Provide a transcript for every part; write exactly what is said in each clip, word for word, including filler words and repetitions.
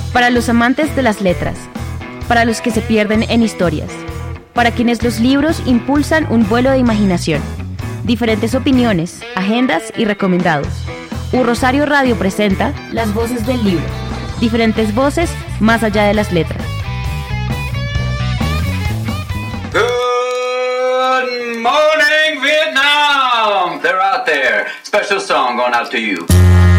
Para los amantes de las letras, para los que se pierden en historias, para quienes los libros impulsan un vuelo de imaginación, diferentes opiniones, agendas y recomendados. U Rosario Radio presenta Las Voces del Libro, diferentes voces más allá de las letras. Good morning, Vietnam! They're out there. Special song going out to you.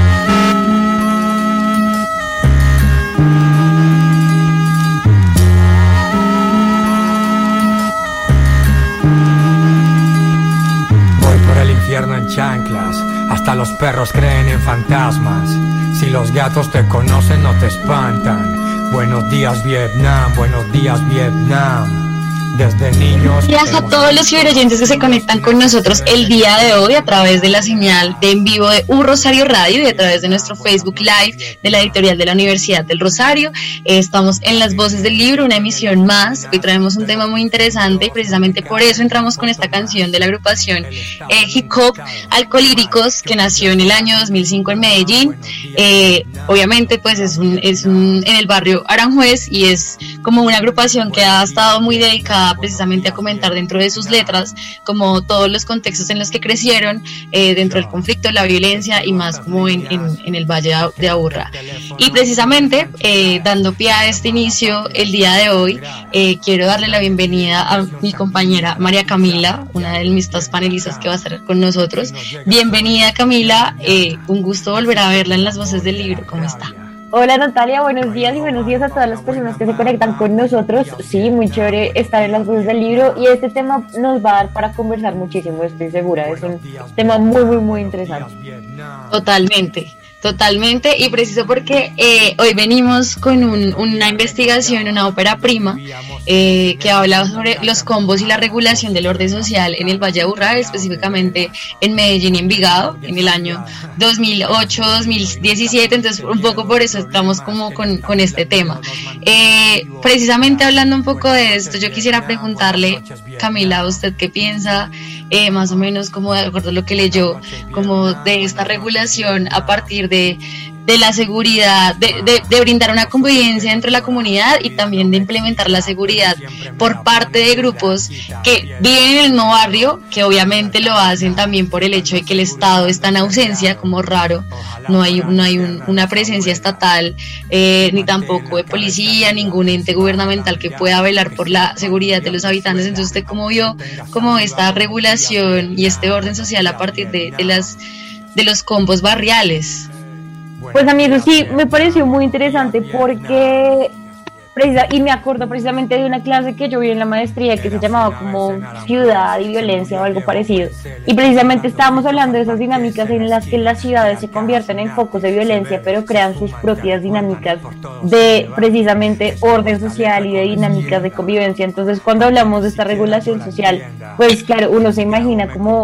En chanclas, hasta los perros creen en fantasmas. Si los gatos te conocen no te espantan. Buenos días Vietnam, buenos días Vietnam. Desde niños. Gracias a todos los ciberoyentes que se conectan con nosotros el día de hoy a través de la señal de en vivo de U Rosario Radio y a través de nuestro Facebook Live de la editorial de la Universidad del Rosario. Eh, estamos en Las Voces del Libro, una emisión más. Hoy traemos un tema muy interesante y precisamente por eso entramos con esta canción de la agrupación eh, Hip Hop Alcolíricos, que nació en el año dos mil cinco en Medellín. Eh, obviamente pues es, un, es un, en el barrio Aranjuez y es como una agrupación que ha estado muy dedicada precisamente a comentar dentro de sus letras como todos los contextos en los que crecieron eh, dentro del conflicto, la violencia y más como en, en, en el Valle de Aburrá. Y precisamente eh, dando pie a este inicio el día de hoy, eh, quiero darle la bienvenida a mi compañera María Camila, una de mis dos panelistas que va a estar con nosotros. Bienvenida Camila, eh, un gusto volver a verla en Las Voces del Libro. ¿Cómo está? Hola Natalia, buenos días y buenos días a todas las personas que se conectan con nosotros. Sí, muy chévere estar en Las Voces del Libro y este tema nos va a dar para conversar muchísimo, estoy segura. Es un tema muy, muy, muy interesante. Totalmente. Totalmente, y preciso porque eh, hoy venimos con un, una investigación, una ópera prima eh, que habla sobre los combos y la regulación del orden social en el Valle de Aburrá, específicamente en Medellín y Envigado, en el año dos mil ocho dos mil diecisiete, entonces un poco por eso estamos como con, con este tema. Eh, precisamente hablando un poco de esto, yo quisiera preguntarle, Camila, ¿usted qué piensa? Eh, más o menos como de acuerdo a lo que leyó, como de esta regulación a partir de, de la seguridad, de, de, de brindar una convivencia entre la comunidad y también de implementar la seguridad por parte de grupos que viven en el mismo barrio, que obviamente lo hacen también por el hecho de que el Estado está en ausencia, como raro, no hay, no hay un, una presencia estatal, eh, ni tampoco de policía, ningún ente gubernamental que pueda velar por la seguridad de los habitantes. Entonces, ¿usted cómo vio como esta regulación y este orden social a partir de, de las de los combos barriales? Pues a mí eso sí me pareció muy interesante porque precisa, y me acuerdo precisamente de una clase que yo vi en la maestría que se llamaba como Ciudad y Violencia o algo parecido, y precisamente estábamos hablando de esas dinámicas en las que las ciudades se convierten en focos de violencia pero crean sus propias dinámicas de precisamente orden social y de dinámicas de convivencia. Entonces cuando hablamos de esta regulación social, pues claro, uno se imagina cómo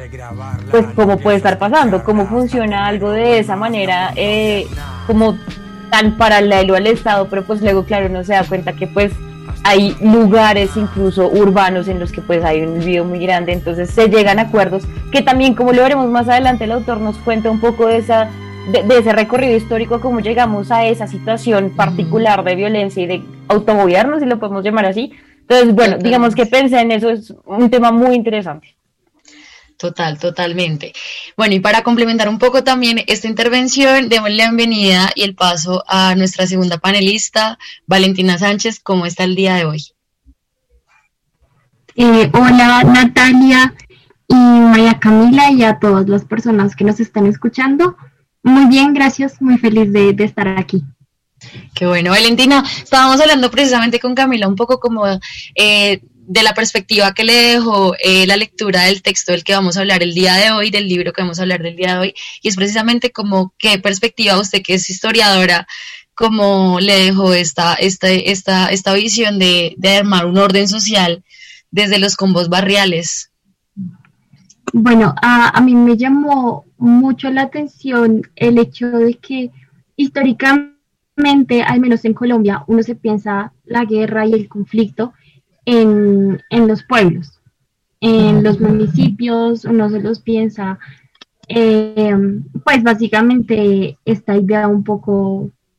pues cómo puede estar pasando, cómo funciona algo de esa manera, eh, como tan paralelo al Estado, pero pues luego claro uno se da cuenta que pues hay lugares incluso urbanos en los que pues hay un olvido muy grande, entonces se llegan a acuerdos que también, como lo veremos más adelante, el autor nos cuenta un poco de esa de, de ese recorrido histórico, cómo llegamos a esa situación particular de violencia y de autogobierno, si lo podemos llamar así. Entonces bueno, digamos que pensé en eso, es un tema muy interesante. Total, totalmente. Bueno, y para complementar un poco también esta intervención, démosle la bienvenida y el paso a nuestra segunda panelista, Valentina Sánchez. ¿Cómo está el día de hoy? Eh, hola Natalia y María Camila y a todas las personas que nos están escuchando. Muy bien, gracias, muy feliz de, de estar aquí. Qué bueno, Valentina. Estábamos hablando precisamente con Camila un poco como eh, de la perspectiva que le dejó eh, la lectura del texto del que vamos a hablar el día de hoy, del libro que vamos a hablar del día de hoy, y es precisamente como qué perspectiva usted, que es historiadora, cómo le dejó esta, esta, esta, esta visión de, de armar un orden social desde los combos barriales. Bueno, a, a mí me llamó mucho la atención el hecho de que históricamente, al menos en Colombia, uno se piensa la guerra y el conflicto en, en los pueblos, en los municipios, uno se los piensa, eh, pues básicamente esta idea un poco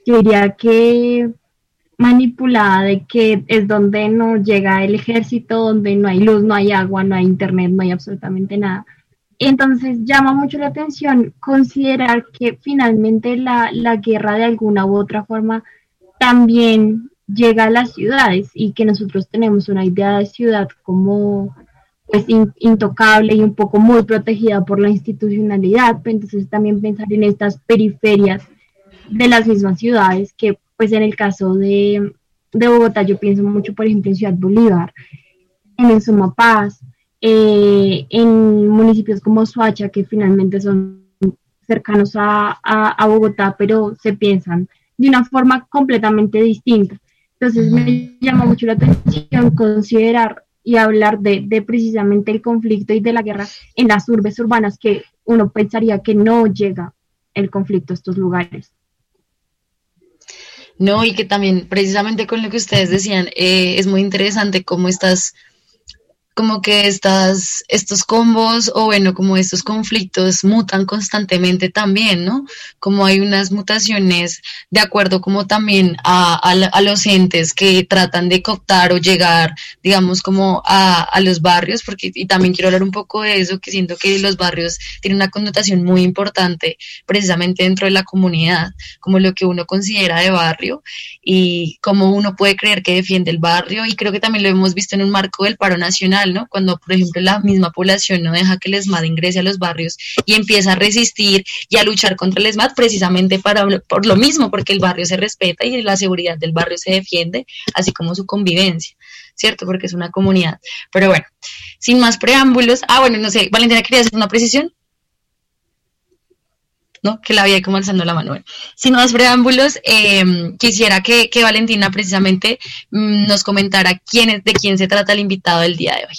yo diría que manipulada, de que es donde no llega el ejército, donde no hay luz, no hay agua, no hay internet, no hay absolutamente nada. Entonces llama mucho la atención considerar que finalmente la, la guerra de alguna u otra forma también llega a las ciudades y que nosotros tenemos una idea de ciudad como pues in, intocable y un poco muy protegida por la institucionalidad, pero entonces también pensar en estas periferias de las mismas ciudades que pues en el caso de, de Bogotá yo pienso mucho por ejemplo en Ciudad Bolívar, en Sumapaz, eh, en municipios como Soacha que finalmente son cercanos a, a, a Bogotá pero se piensan de una forma completamente distinta. Entonces me llama mucho la atención considerar y hablar de, de precisamente el conflicto y de la guerra en las urbes urbanas que uno pensaría que no llega el conflicto a estos lugares. No, y que también precisamente con lo que ustedes decían, eh, es muy interesante cómo estas, como que estas, estos combos o bueno, como estos conflictos mutan constantemente también, ¿no? Como hay unas mutaciones de acuerdo como también a, a, a los entes que tratan de cooptar o llegar, digamos, como a, a los barrios, porque y también quiero hablar un poco de eso, que siento que los barrios tienen una connotación muy importante precisamente dentro de la comunidad, como lo que uno considera de barrio y cómo uno puede creer que defiende el barrio, y creo que también lo hemos visto en un marco del paro nacional, ¿no? Cuando, por ejemplo, la misma población no deja que el ESMAD ingrese a los barrios y empieza a resistir y a luchar contra el ESMAD precisamente para, por lo mismo, porque el barrio se respeta y la seguridad del barrio se defiende, así como su convivencia, ¿cierto? Porque es una comunidad. Pero bueno, sin más preámbulos, ah, bueno, no sé, Valentina, ¿quería hacer una precisión? ¿No? Que la había como alzando la mano. Bueno, sin más preámbulos, eh, quisiera que, que Valentina precisamente mmm, nos comentara quién es, de quién se trata el invitado del día de hoy.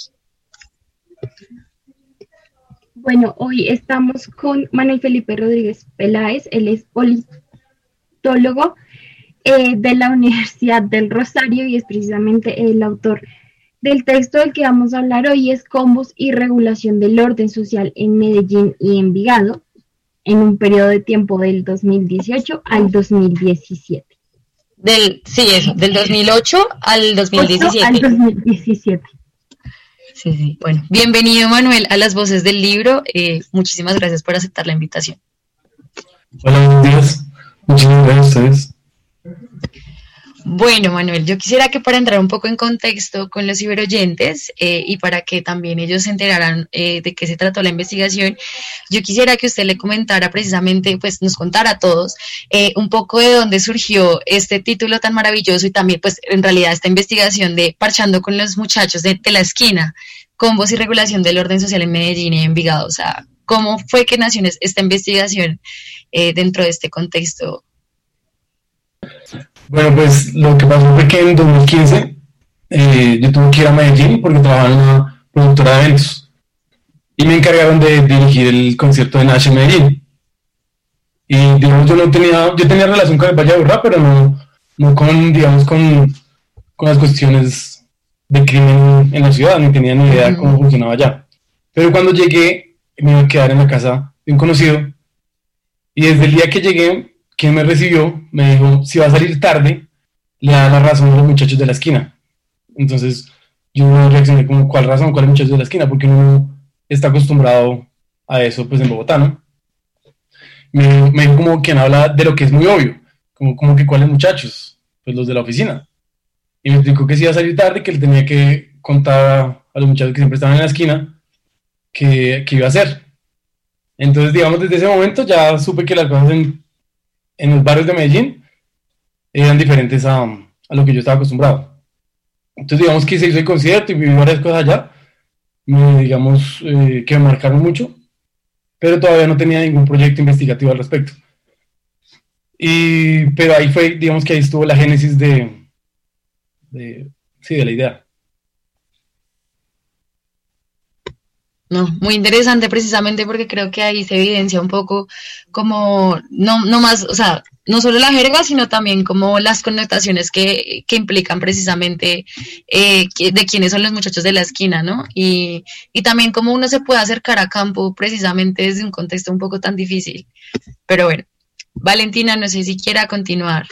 Bueno, hoy estamos con Manuel Felipe Rodríguez Peláez, él es politólogo eh, de la Universidad del Rosario y es precisamente el autor del texto del que vamos a hablar hoy, es Combos y regulación del orden social en Medellín y Envigado, en un periodo de tiempo del dos mil dieciocho al dos mil diecisiete. Del, sí, eso, del dos mil ocho al dos mil diecisiete. Al dos mil diecisiete. Sí, sí. Bueno, bienvenido Manuel a Las Voces del Libro. Eh, muchísimas gracias por aceptar la invitación. Hola, buenos días. Muchísimas gracias a ustedes. Bueno, Manuel, yo quisiera que para entrar un poco en contexto con los ciberoyentes eh, y para que también ellos se enteraran eh, de qué se trató la investigación, yo quisiera que usted le comentara precisamente, pues nos contara a todos eh, un poco de dónde surgió este título tan maravilloso y también pues en realidad esta investigación de Parchando con los muchachos de, de la esquina, combos y regulación del orden social en Medellín y Envigado. O sea, ¿cómo fue que nació esta investigación eh, dentro de este contexto? Bueno, pues lo que pasó fue que en dos mil quince eh, yo tuve que ir a Medellín porque trabajaba en una productora de eventos y me encargaron de dirigir el concierto de Nash en Medellín. Y digamos, yo no tenía, yo tenía relación con el Valle de Aburrá, pero no, no con, digamos, con, con las cuestiones de crimen en la ciudad, ni tenía ni idea de cómo funcionaba allá. Pero cuando llegué, me iba a quedar en la casa de un conocido y desde el día que llegué, quien me recibió me dijo, si va a salir tarde, le da la razón a los muchachos de la esquina. Entonces yo reaccioné como, ¿cuál razón? ¿Cuáles muchachos de la esquina? Porque uno está acostumbrado a eso pues en Bogotá, ¿no? Me, me dijo como quien habla de lo que es muy obvio, como, como que ¿cuáles muchachos? Pues los de la oficina. Y me explicó que si iba a salir tarde, que él tenía que contar a los muchachos que siempre estaban en la esquina qué iba a hacer. Entonces, digamos, desde ese momento ya supe que las cosas en en los barrios de Medellín eran diferentes a, a lo que yo estaba acostumbrado. Entonces digamos que se hizo el concierto y viví varias cosas allá, me, digamos eh, que me marcaron mucho, pero todavía no tenía ningún proyecto investigativo al respecto. Y, pero ahí fue, digamos que ahí estuvo la génesis de, de, sí, de la idea. No, muy interesante precisamente porque creo que ahí se evidencia un poco como, no, no más, o sea, no solo la jerga, sino también como las connotaciones que, que implican precisamente eh, de quiénes son los muchachos de la esquina, ¿no? Y, y también cómo uno se puede acercar a campo precisamente desde un contexto un poco tan difícil. Pero bueno, Valentina, no sé si quiera continuar.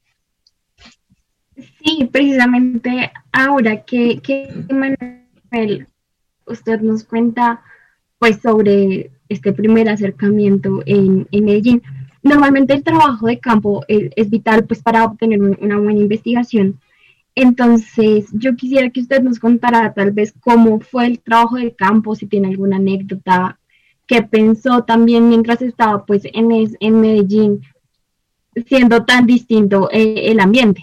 Sí, precisamente ahora que, que Manuel, usted nos cuenta pues sobre este primer acercamiento en, en Medellín. Normalmente el trabajo de campo es, es vital pues para obtener un, una buena investigación. Entonces, yo quisiera que usted nos contara tal vez cómo fue el trabajo de campo, si tiene alguna anécdota, qué pensó también mientras estaba pues en, es, en Medellín, siendo tan distinto eh, el ambiente.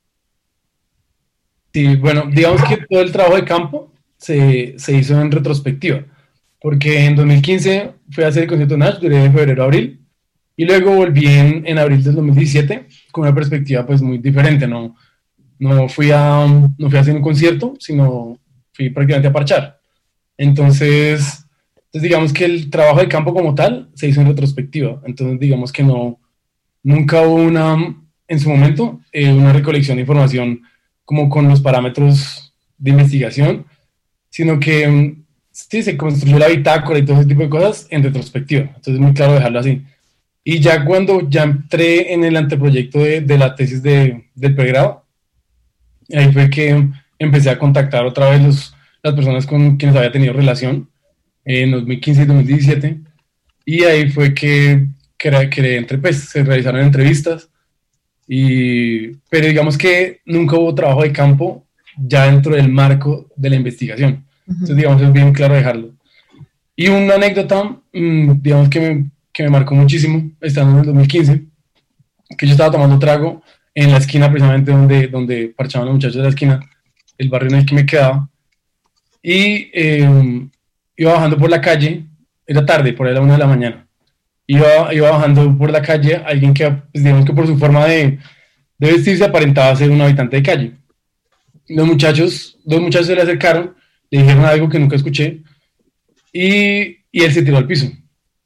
Sí, bueno, digamos que todo el trabajo de campo se, se hizo en retrospectiva, porque en dos mil quince fui a hacer el concierto Nash, duré de febrero a abril, y luego volví en, en abril del dos mil diecisiete con una perspectiva pues muy diferente, no, no, fui a, no fui a hacer un concierto, sino fui prácticamente a parchar. Entonces, entonces, digamos que el trabajo de campo como tal se hizo en retrospectiva, entonces digamos que no, nunca hubo una, en su momento, eh, una recolección de información como con los parámetros de investigación, sino que sí, se construyó la bitácora y todo ese tipo de cosas en retrospectiva, entonces es muy claro dejarlo así. Y ya cuando ya entré en el anteproyecto de, de la tesis de, del pregrado, ahí fue que empecé a contactar otra vez los, las personas con quienes había tenido relación en dos mil quince y dos mil diecisiete, y ahí fue que, que, que entre, pues, se realizaron entrevistas, y, pero digamos que nunca hubo trabajo de campo ya dentro del marco de la investigación. Uh-huh. Entonces, digamos, es bien claro dejarlo. Y una anécdota, mmm, digamos, que me, que me marcó muchísimo, estando en el dos mil quince, que yo estaba tomando trago en la esquina, precisamente donde, donde parchaban los muchachos de la esquina, el barrio en el que me quedaba, y eh, iba bajando por la calle, era tarde, por ahí a la una de la mañana, Iba, iba bajando por la calle, alguien que, pues, digamos que por su forma de, de vestirse aparentaba ser un habitante de calle. Los muchachos, dos muchachos se le acercaron, le dijeron algo que nunca escuché, y, y él se tiró al piso.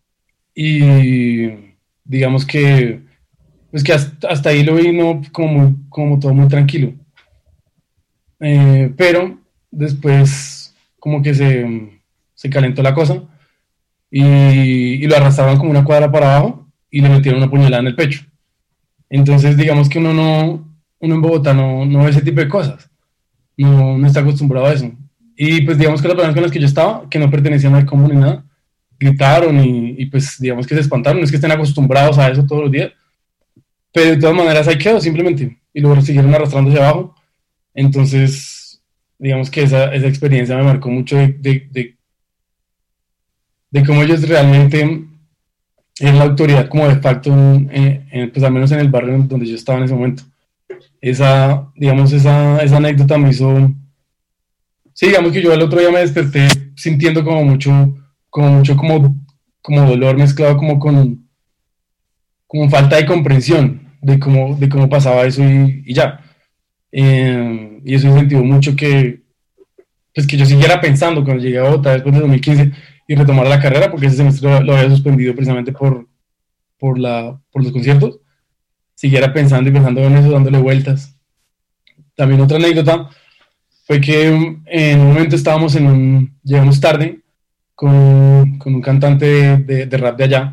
Y digamos que, pues que hasta, hasta ahí lo vi, no, como, muy, como todo muy tranquilo. Eh, pero después como que se, se calentó la cosa, Y, y lo arrastraron como una cuadra para abajo y le metieron una puñalada en el pecho. Entonces, digamos que uno no, uno en Bogotá no, no ve ese tipo de cosas, no, no está acostumbrado a eso. Y pues digamos que las personas con las que yo estaba, que no pertenecían al común ni nada, gritaron y, y pues digamos que se espantaron, no es que estén acostumbrados a eso todos los días, pero de todas maneras ahí quedó simplemente, y luego siguieron arrastrándose abajo. Entonces, digamos que esa, esa experiencia me marcó mucho de, de, de de cómo ellos realmente eran la autoridad como de facto, en, en, pues al menos en el barrio donde yo estaba en ese momento. Esa, digamos, esa, esa anécdota me hizo, sí, digamos que yo el otro día me desperté sintiendo como mucho, como mucho como, como dolor mezclado como con, como falta de comprensión de cómo, de cómo pasaba eso y, y ya. Eh, y eso incentivó mucho que, pues que yo siguiera pensando cuando llegué a Bogotá después de dos mil quince, y retomar la carrera, porque ese semestre lo, lo había suspendido precisamente por, por, la, por los conciertos, siguiera pensando y pensando en eso, dándole vueltas. También otra anécdota fue que en un momento estábamos en un, llegamos tarde con, con un cantante de, de, de rap de allá,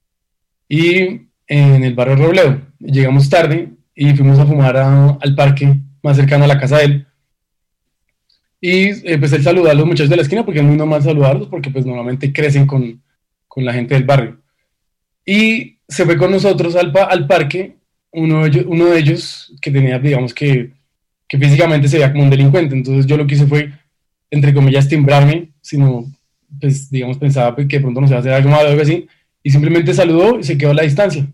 y en el barrio Robledo, llegamos tarde y fuimos a fumar a, al parque más cercano a la casa de él. Y eh, pues él saludó a los muchachos de la esquina, porque es muy normal saludarlos, porque pues normalmente crecen con, con la gente del barrio. Y se fue con nosotros al, al parque, uno de, ellos, uno de ellos que tenía, digamos que, que físicamente se veía como un delincuente. Entonces yo lo que hice fue, entre comillas, timbrarme, sino pues digamos pensaba que de pronto nos iba a hacer algo malo o algo así, y simplemente saludó y se quedó a la distancia.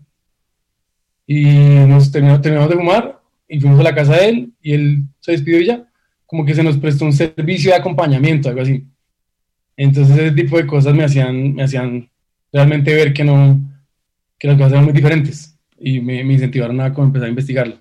Y nos terminamos, terminamos de fumar y fuimos a la casa de él y él se despidió y ya. Como que se nos prestó un servicio de acompañamiento, algo así. Entonces ese tipo de cosas me hacían, me hacían realmente ver que, no, que las cosas eran muy diferentes, y me, me incentivaron a como empezar a investigarlo.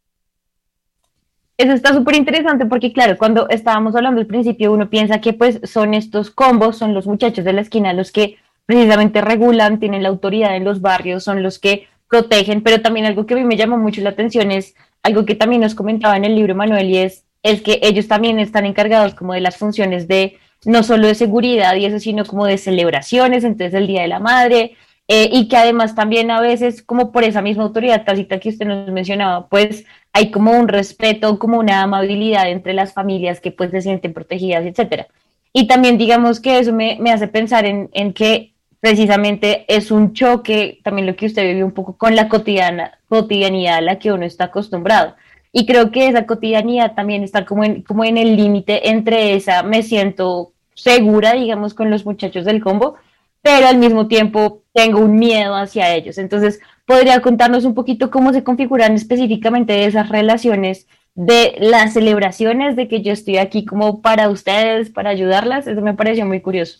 Eso está súper interesante porque, claro, cuando estábamos hablando al principio, uno piensa que pues son estos combos, son los muchachos de la esquina los que precisamente regulan, tienen la autoridad en los barrios, son los que protegen, pero también algo que a mí me llamó mucho la atención es algo que también nos comentaba en el libro Manuel, y es es que ellos también están encargados como de las funciones de, no solo de seguridad y eso, sino como de celebraciones, entonces el Día de la Madre, eh, y que además también a veces, como por esa misma autoridad tácita que usted nos mencionaba, pues hay como un respeto, como una amabilidad entre las familias que pues se sienten protegidas, etcétera. Y también digamos que eso me, me hace pensar en, en que precisamente es un choque, también lo que usted vivió un poco con la cotidiana, cotidianidad a la que uno está acostumbrado. Y creo que esa cotidianidad también está como en, como en el límite entre esa, me siento segura, digamos, con los muchachos del combo, pero al mismo tiempo tengo un miedo hacia ellos. Entonces, ¿podría contarnos un poquito cómo se configuran específicamente esas relaciones de las celebraciones, de que yo estoy aquí como para ustedes, para ayudarlas? Eso me pareció muy curioso.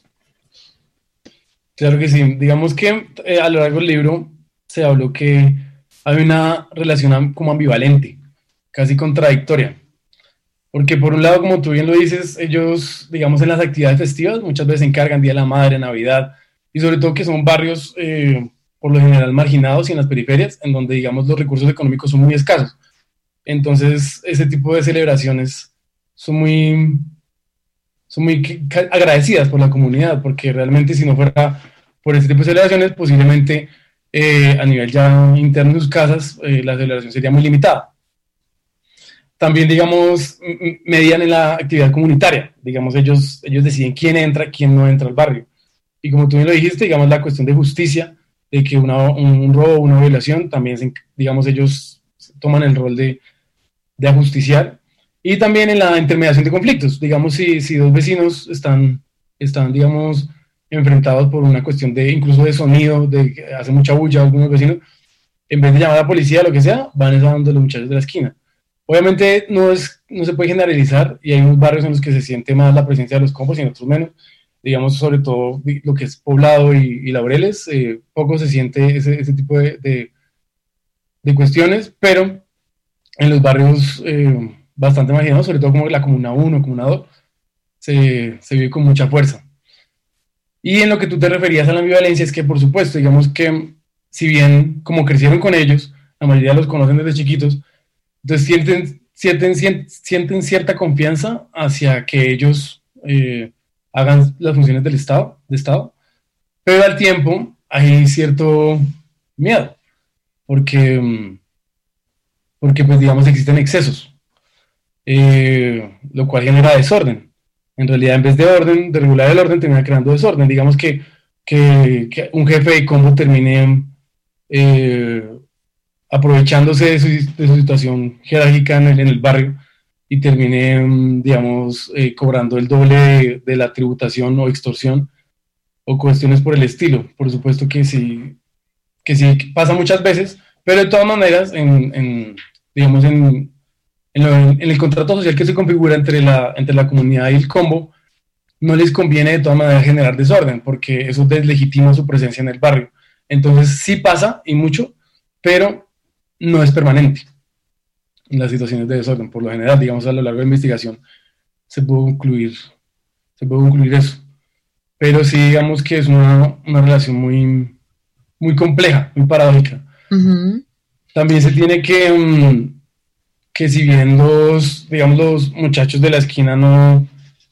Claro que sí. Digamos que eh, a lo largo del libro se habló que hay una relación como ambivalente, casi contradictoria. Porque por un lado, como tú bien lo dices, ellos, digamos, en las actividades festivas muchas veces se encargan Día de la Madre, Navidad, y sobre todo que son barrios eh, por lo general marginados y en las periferias, en donde, digamos, los recursos económicos son muy escasos. Entonces, ese tipo de celebraciones son muy, son muy agradecidas por la comunidad, porque realmente si no fuera por ese tipo de celebraciones, posiblemente eh, a nivel ya interno de sus casas, eh, la celebración sería muy limitada. También, digamos, medían en la actividad comunitaria. Digamos, ellos, ellos deciden quién entra, quién no entra al barrio. Y como tú bien lo dijiste, digamos, la cuestión de justicia, de que una, un robo, una violación, también, digamos, ellos toman el rol de, de ajusticiar. Y también en la intermediación de conflictos. Digamos, si, si dos vecinos están, están, digamos, enfrentados por una cuestión de, incluso de sonido, de que hace mucha bulla algunos vecinos, en vez de llamar a la policía o lo que sea, van a donde los muchachos de la esquina. Obviamente no, es, no se puede generalizar y hay unos barrios en los que se siente más la presencia de los combos y en otros menos. Digamos, sobre todo lo que es Poblado y, y Laureles, eh, poco se siente ese, ese tipo de, de, de cuestiones, pero en los barrios eh, bastante marginados, sobre todo como la Comuna uno, Comuna dos, se, se vive con mucha fuerza. Y en lo que tú te referías a la ambivalencia es que, por supuesto, digamos que si bien como crecieron con ellos, la mayoría los conocen desde chiquitos, entonces sienten, sienten, sienten cierta confianza hacia que ellos eh, hagan las funciones del Estado, de Estado, pero al tiempo hay cierto miedo, porque, porque pues digamos existen excesos, eh, lo cual genera desorden. En realidad, en vez de orden, de regular el orden, termina creando desorden. Digamos que, que, que un jefe de combo termine eh, aprovechándose de su, de su situación jerárquica en el, en el barrio y termine, digamos, eh, cobrando el doble de, de la tributación o extorsión o cuestiones por el estilo. Por supuesto que sí, que sí pasa muchas veces, pero de todas maneras, en, en, digamos, en, en, lo, en el contrato social que se configura entre la, entre la comunidad y el combo, no les conviene de todas maneras generar desorden, porque eso deslegitima su presencia en el barrio. Entonces sí pasa, y mucho, pero no es permanente en las situaciones de desorden. Por lo general, digamos, a lo largo de la investigación se puede concluir, se puede concluir eso. Pero sí, digamos que es una, una relación muy, muy compleja, muy paradójica. Uh-huh. También se tiene que, um, que si bien los, digamos, los muchachos de la esquina no,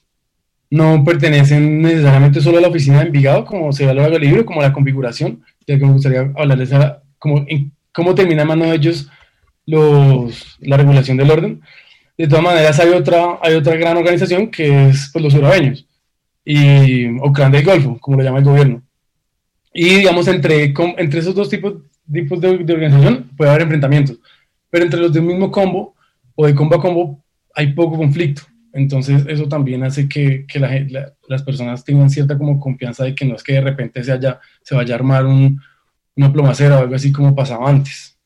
no pertenecen necesariamente solo a la oficina de Envigado, como se ve a lo largo del libro, como la configuración, ya que me gustaría hablarles a, como, en, cómo termina en mano de ellos los, la regulación del orden. De todas maneras, hay otra, hay otra gran organización que es pues, los urabeños, y, o Clan del Golfo, como lo llama el gobierno. Y digamos, entre, com, entre esos dos tipos, tipos de, de organización puede haber enfrentamientos, pero entre los del mismo combo o de combo a combo hay poco conflicto. Entonces eso también hace que, que la, la, las personas tengan cierta como confianza de que no es que de repente se, haya, se vaya a armar un, una plomacera o algo así como pasaba antes.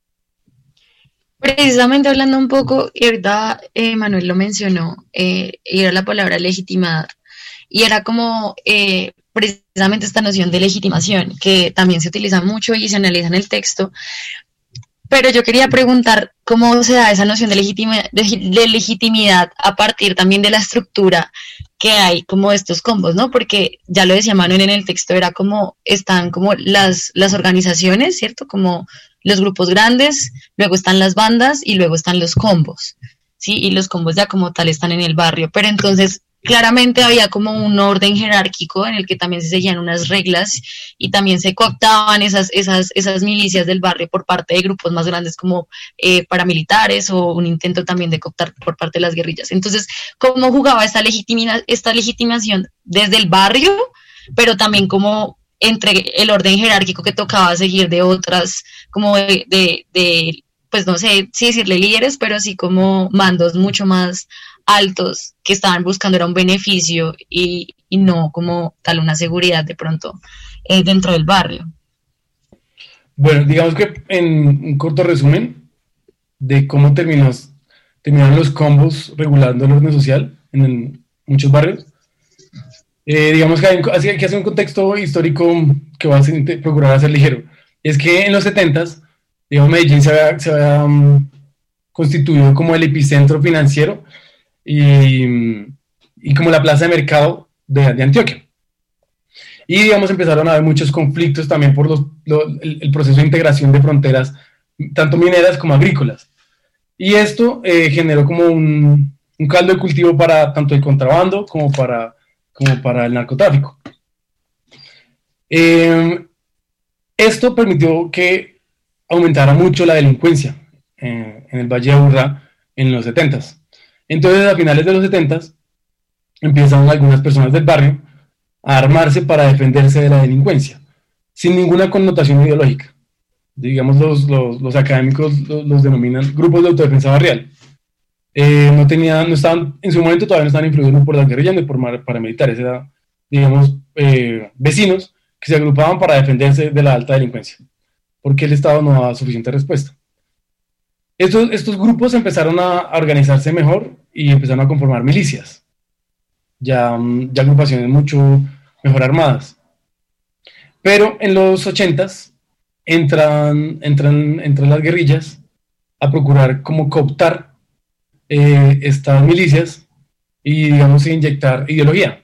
Precisamente hablando un poco, y ahorita eh, Manuel lo mencionó, eh, y era la palabra legitimar, y era como eh, precisamente esta noción de legitimación, que también se utiliza mucho y se analiza en el texto, pero yo quería preguntar cómo se da esa noción de, legitima, de, de legitimidad a partir también de la estructura que hay como estos combos, ¿no? Porque ya lo decía Manuel en el texto, era como, están como las, las organizaciones, ¿cierto? Como los grupos grandes, luego están las bandas y luego están los combos, ¿sí? Y los combos ya como tal están en el barrio, pero entonces claramente había como un orden jerárquico en el que también se seguían unas reglas y también se cooptaban esas, esas, esas milicias del barrio por parte de grupos más grandes como eh, paramilitares o un intento también de cooptar por parte de las guerrillas. Entonces, ¿cómo jugaba esta, legitima, esta legitimación desde el barrio, pero también como entre el orden jerárquico que tocaba seguir de otras, como de, de, de pues no sé si decirle líderes, pero sí como mandos mucho más altos que estaban buscando era un beneficio y, y no como tal una seguridad de pronto eh, dentro del barrio? Bueno, digamos que en un corto resumen de cómo terminó, terminaron los combos regulando el orden social en el, muchos barrios, eh, digamos que hay, que hacer un contexto histórico que va a ser, procurar hacer ligero. Es que en los setentas, digamos, Medellín se había, se había um, constituido como el epicentro financiero y, y como la plaza de mercado de, de Antioquia. Y, digamos, empezaron a haber muchos conflictos también por los, lo, el, el proceso de integración de fronteras, tanto mineras como agrícolas. Y esto eh, generó como un, un caldo de cultivo para tanto el contrabando como para, como para el narcotráfico. Eh, esto permitió que aumentara mucho la delincuencia eh, en el Valle de Aburrá en los setentas. Entonces, a finales de los setentas, empezaron algunas personas del barrio a armarse para defenderse de la delincuencia, sin ninguna connotación ideológica. Digamos, los, los, los académicos los, los denominan grupos de autodefensa barrial. Eh, no tenían, no estaban, en su momento todavía no estaban influidos por las guerrillas ni por paramilitares, eran, digamos, eh, vecinos que se agrupaban para defenderse de la alta delincuencia, porque el Estado no daba suficiente respuesta. Estos, estos grupos empezaron a, a organizarse mejor y empezaron a conformar milicias, ya, ya agrupaciones mucho mejor armadas. Pero en los ochentas entran, entran, entran las guerrillas a procurar como cooptar eh, estas milicias y, digamos, inyectar ideología.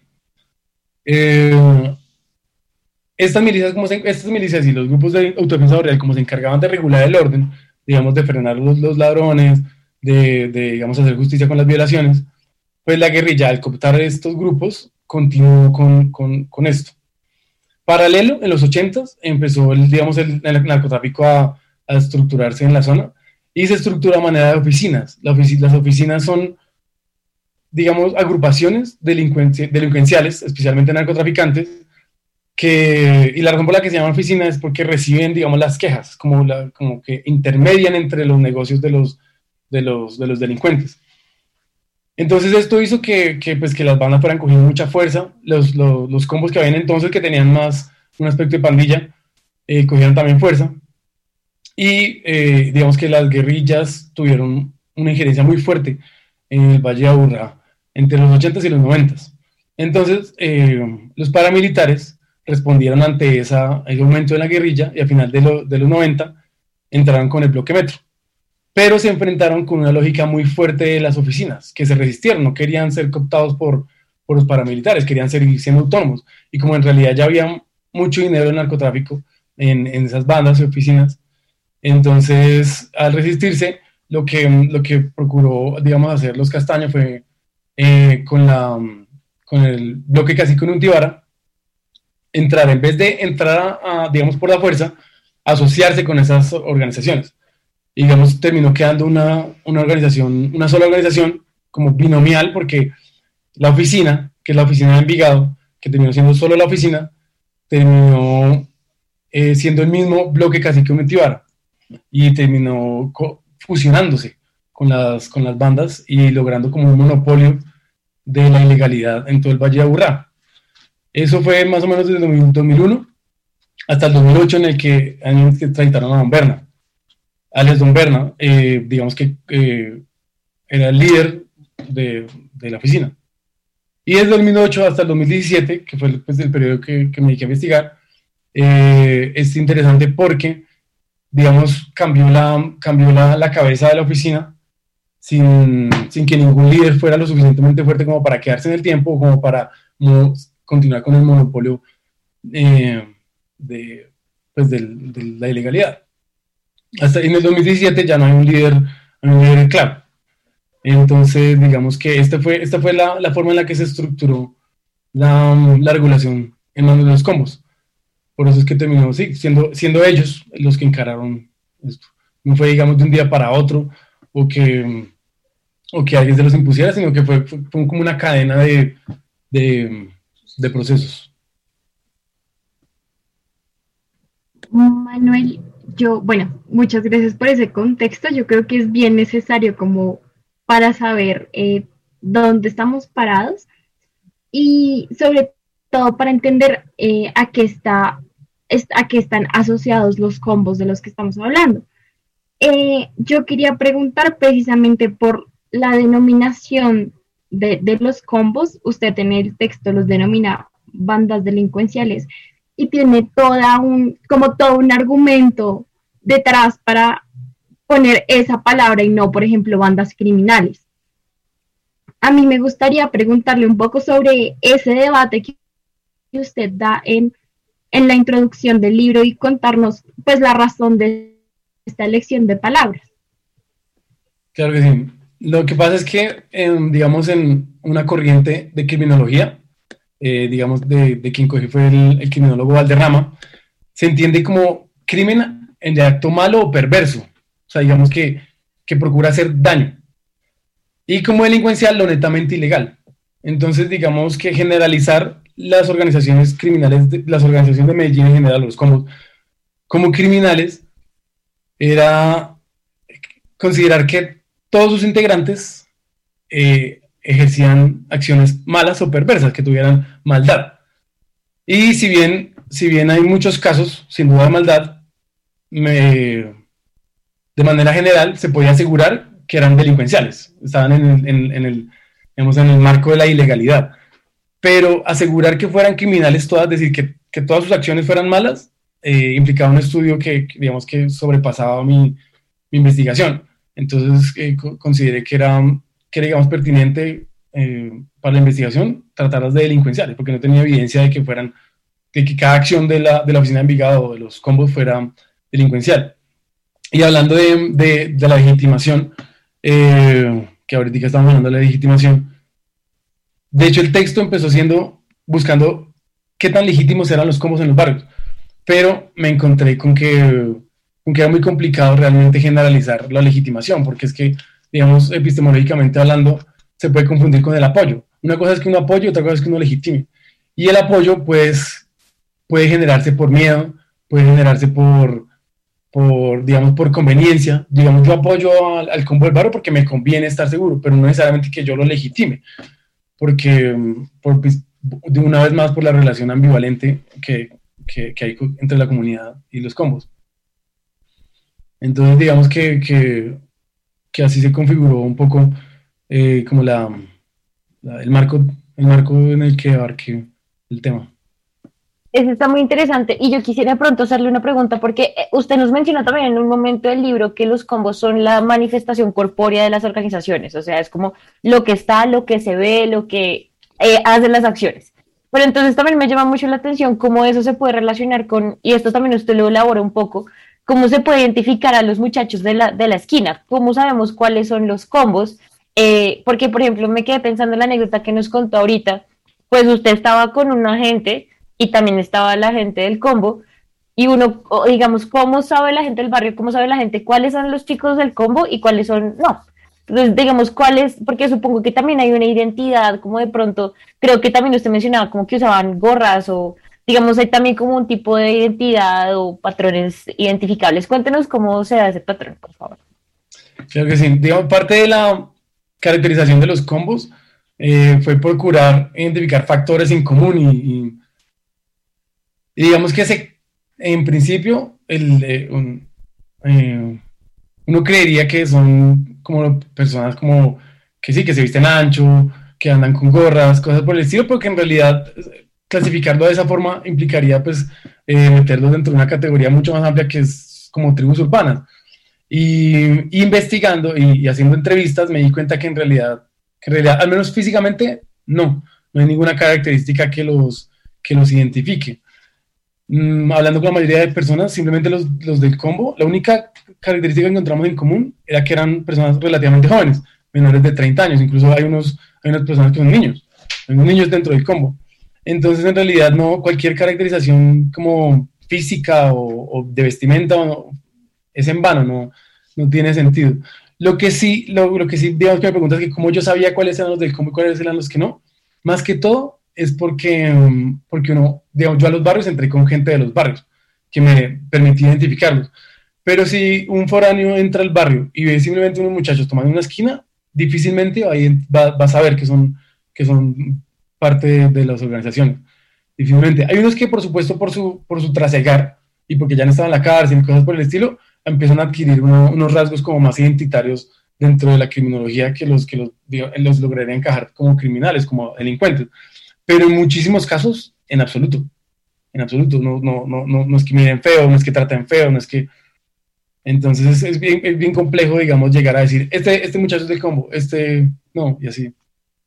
Eh, estas, milicias, como se, estas milicias y los grupos de autodefensa barrial, como se encargaban de regular el orden, digamos, de frenar los, los ladrones, de, de, digamos, hacer justicia con las violaciones, pues la guerrilla, al cooptar estos grupos, continuó con, con, con esto. Paralelo, en los ochentas, empezó, el, digamos, el, el narcotráfico a, a estructurarse en la zona, y se estructura a manera de oficinas. La ofici las oficinas son, digamos, agrupaciones delincuenci delincuenciales, especialmente narcotraficantes, que, y la razón por la que se llama oficina es porque reciben, digamos, las quejas, como, la, como que intermedian entre los negocios de los, de los, de los delincuentes. Entonces esto hizo que, que, pues, que las bandas fueran cogiendo mucha fuerza, los, los, los combos que habían entonces, que tenían más un aspecto de pandilla, eh, cogieron también fuerza, y eh, digamos que las guerrillas tuvieron una injerencia muy fuerte en el Valle de Aburrá entre los ochentas y los noventas. Entonces eh, los paramilitares respondieron ante esa, ese aumento de la guerrilla, y a final de, lo, de los noventa entraron con el bloque metro. Pero se enfrentaron con una lógica muy fuerte de las oficinas, que se resistieron, no querían ser cooptados por, por los paramilitares, querían seguir siendo autónomos. Y como en realidad ya había mucho dinero del narcotráfico en, en esas bandas y oficinas, entonces al resistirse, lo que, lo que procuró, digamos, hacer los Castaños fue eh, con, la, con el bloque Cacique Untivara, entrar, en vez de entrar, a, a, digamos, por la fuerza, asociarse con esas organizaciones. Y, digamos, terminó quedando una, una organización, una sola organización, como binomial, porque la oficina, que es la oficina de Envigado, que terminó siendo solo la oficina, terminó eh, siendo el mismo bloque Cacique Untivara, y terminó fusionándose con las, con las bandas y logrando como un monopolio de la ilegalidad en todo el Valle de Aburrá. Eso fue más o menos desde el dos mil uno hasta el dos mil ocho, en el que, año que traitaron a Don Berna. Alias Don Berna, eh, digamos que eh, era el líder de, de la oficina. Y desde el dos mil ocho hasta el dos mil diecisiete, que fue pues, el periodo que, que me dediqué a investigar, eh, es interesante porque, digamos, cambió la, cambió la, la cabeza de la oficina sin, sin que ningún líder fuera lo suficientemente fuerte como para quedarse en el tiempo o como para no continuar con el monopolio eh, de, pues, del, de la ilegalidad. Hasta en el dos mil diecisiete ya no hay un líder, un líder claro. Entonces, digamos que esta fue, esta fue la, la forma en la que se estructuró la, la regulación en manos de los combos. Por eso es que terminó sí, siendo, siendo ellos los que encararon esto. No fue, digamos, de un día para otro, o que, o que alguien se los impusiera, sino que fue, fue, fue como una cadena de, de, de procesos. Manuel, yo, bueno, muchas gracias por ese contexto. Yo creo que es bien necesario como para saber eh, dónde estamos parados y sobre todo para entender eh, a qué está, a qué están asociados los combos de los que estamos hablando. Eh, yo quería preguntar precisamente por la denominación de, de los combos. Usted en el texto los denomina bandas delincuenciales y tiene toda un, como todo un argumento detrás para poner esa palabra y no, por ejemplo, bandas criminales. A mí me gustaría preguntarle un poco sobre ese debate que usted da en, en la introducción del libro y contarnos pues la razón de esta elección de palabras. Claro que sí. Lo que pasa es que, eh, digamos, en una corriente de criminología, eh, digamos, de, de quien cogió fue el, el criminólogo Valderrama, se entiende como crimen en de acto malo o perverso, o sea, digamos que, que procura hacer daño, y como delincuencial lo netamente ilegal. Entonces, digamos que generalizar las organizaciones criminales, de, las organizaciones de Medellín en general, los combos, como criminales, era considerar que todos sus integrantes eh, ejercían acciones malas o perversas, que tuvieran maldad. Y si bien, si bien hay muchos casos, sin duda de maldad, me, de manera general se podía asegurar que eran delincuenciales, estaban en el, en, en el, digamos, en el marco de la ilegalidad. Pero asegurar que fueran criminales todas, decir que, que todas sus acciones fueran malas, eh, implicaba un estudio que, digamos, que sobrepasaba mi, mi investigación. Entonces eh, consideré que era, que era, digamos, pertinente eh, para la investigación tratarlas de delincuenciales, porque no tenía evidencia de que fueran, de que cada acción de la, de la oficina de Envigado o de los combos fuera delincuencial. Y hablando de, de, de la legitimación, eh, que ahorita estamos hablando de la legitimación, de hecho el texto empezó siendo, buscando qué tan legítimos eran los combos en los barrios, pero me encontré con que aunque era muy complicado realmente generalizar la legitimación, porque es que, digamos, epistemológicamente hablando, se puede confundir con el apoyo. Una cosa es que uno apoye, otra cosa es que uno legitime. Y el apoyo, pues, puede generarse por miedo, puede generarse por, por digamos, por conveniencia. Digamos, yo apoyo al, al combo del barrio porque me conviene estar seguro, pero no necesariamente que yo lo legitime, porque, por, de una vez más, por la relación ambivalente que, que, que hay entre la comunidad y los combos. Entonces, digamos que, que, que así se configuró un poco eh, como la, la, el, marco, el marco en el que abarqué el tema. Eso está muy interesante y yo quisiera pronto hacerle una pregunta porque usted nos mencionó también en un momento del libro que los combos son la manifestación corpórea de las organizaciones, o sea, es como lo que está, lo que se ve, lo que eh, hacen las acciones. Pero entonces también me llama mucho la atención cómo eso se puede relacionar con, y esto también usted lo elabora un poco, cómo se puede identificar a los muchachos de la, de la esquina, cómo sabemos cuáles son los combos, eh, porque por ejemplo me quedé pensando en la anécdota que nos contó ahorita, pues usted estaba con un agente y también estaba la gente del combo, y uno, digamos, ¿cómo sabe la gente del barrio, cómo sabe la gente cuáles son los chicos del combo y cuáles son no? Entonces, digamos, cuáles, porque supongo que también hay una identidad, como de pronto, creo que también usted mencionaba como que usaban gorras o digamos, hay también como un tipo de identidad o patrones identificables. Cuéntenos cómo se da ese patrón, por favor. Claro que sí. Digamos, parte de la caracterización de los combos eh, fue procurar identificar factores en común y, y, y digamos que ese, en principio el, eh, un, eh, uno creería que son como personas como que sí, que se visten ancho, que andan con gorras, cosas por el estilo, porque en realidad clasificarlo de esa forma implicaría pues eh, meterlos dentro de una categoría mucho más amplia que es como tribus urbanas. Y, y investigando y, y haciendo entrevistas me di cuenta que en realidad, que en realidad, al menos físicamente, no, no hay ninguna característica que los, que los identifique. Mm, hablando con la mayoría de personas, simplemente los, los del combo, la única característica que encontramos en común era que eran personas relativamente jóvenes, menores de treinta años, incluso hay, unos, hay unas personas que son niños, hay unos niños dentro del combo. Entonces, en realidad, no cualquier caracterización como física o, o de vestimenta o, es en vano, no, no tiene sentido. Lo que sí, lo, lo que sí, digamos que me preguntas que cómo yo sabía cuáles eran los del combo y cuáles eran los que no, más que todo es porque, porque uno, digamos, yo a los barrios entré con gente de los barrios, que me permitía identificarlos. Pero si un foráneo entra al barrio y ve simplemente unos muchachos tomando una esquina, difícilmente ahí va, va a saber que son, que son parte de, de las organizaciones. Difícilmente. Hay unos que, por supuesto, por su, por su trasegar y porque ya no estaban en la cárcel y cosas por el estilo, empiezan a adquirir uno, unos rasgos como más identitarios dentro de la criminología que los, que los, digo, los lograría encajar como criminales, como delincuentes. Pero en muchísimos casos, en absoluto. En absoluto. No, no, no, no, no es que miren feo, no es que traten feo, no es que... Entonces es, es, bien, es bien complejo, digamos, llegar a decir, este, este muchacho es del combo, este no, y así.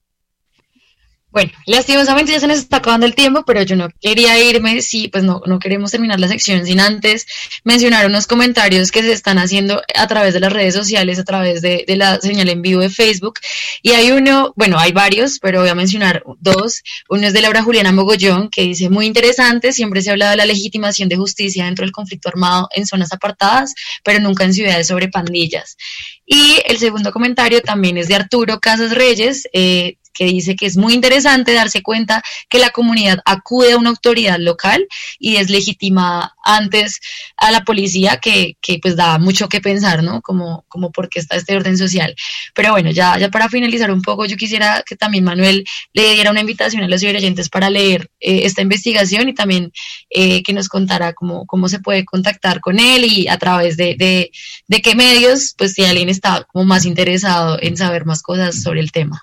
Bueno, lastimosamente ya se nos está acabando el tiempo, pero yo no quería irme, sí, pues no, no queremos terminar la sección sin antes mencionar unos comentarios que se están haciendo a través de las redes sociales, a través de, de la señal en vivo de Facebook, y hay uno, bueno, hay varios, pero voy a mencionar dos. Uno es de Laura Juliana Mogollón, que dice, muy interesante, siempre se habla de la legitimación de justicia dentro del conflicto armado en zonas apartadas, pero nunca en ciudades sobre pandillas. Y el segundo comentario también es de Arturo Casas Reyes, eh, que dice que es muy interesante darse cuenta que la comunidad acude a una autoridad local y deslegitima antes a la policía, que, que pues da mucho que pensar, ¿no? Como, como por qué está este orden social. Pero bueno, ya, ya para finalizar un poco, yo quisiera que también Manuel le diera una invitación a los oyentes para leer eh, esta investigación y también eh, que nos contara cómo, cómo se puede contactar con él y a través de, de, de qué medios, pues si alguien está como más interesado en saber más cosas sobre el tema.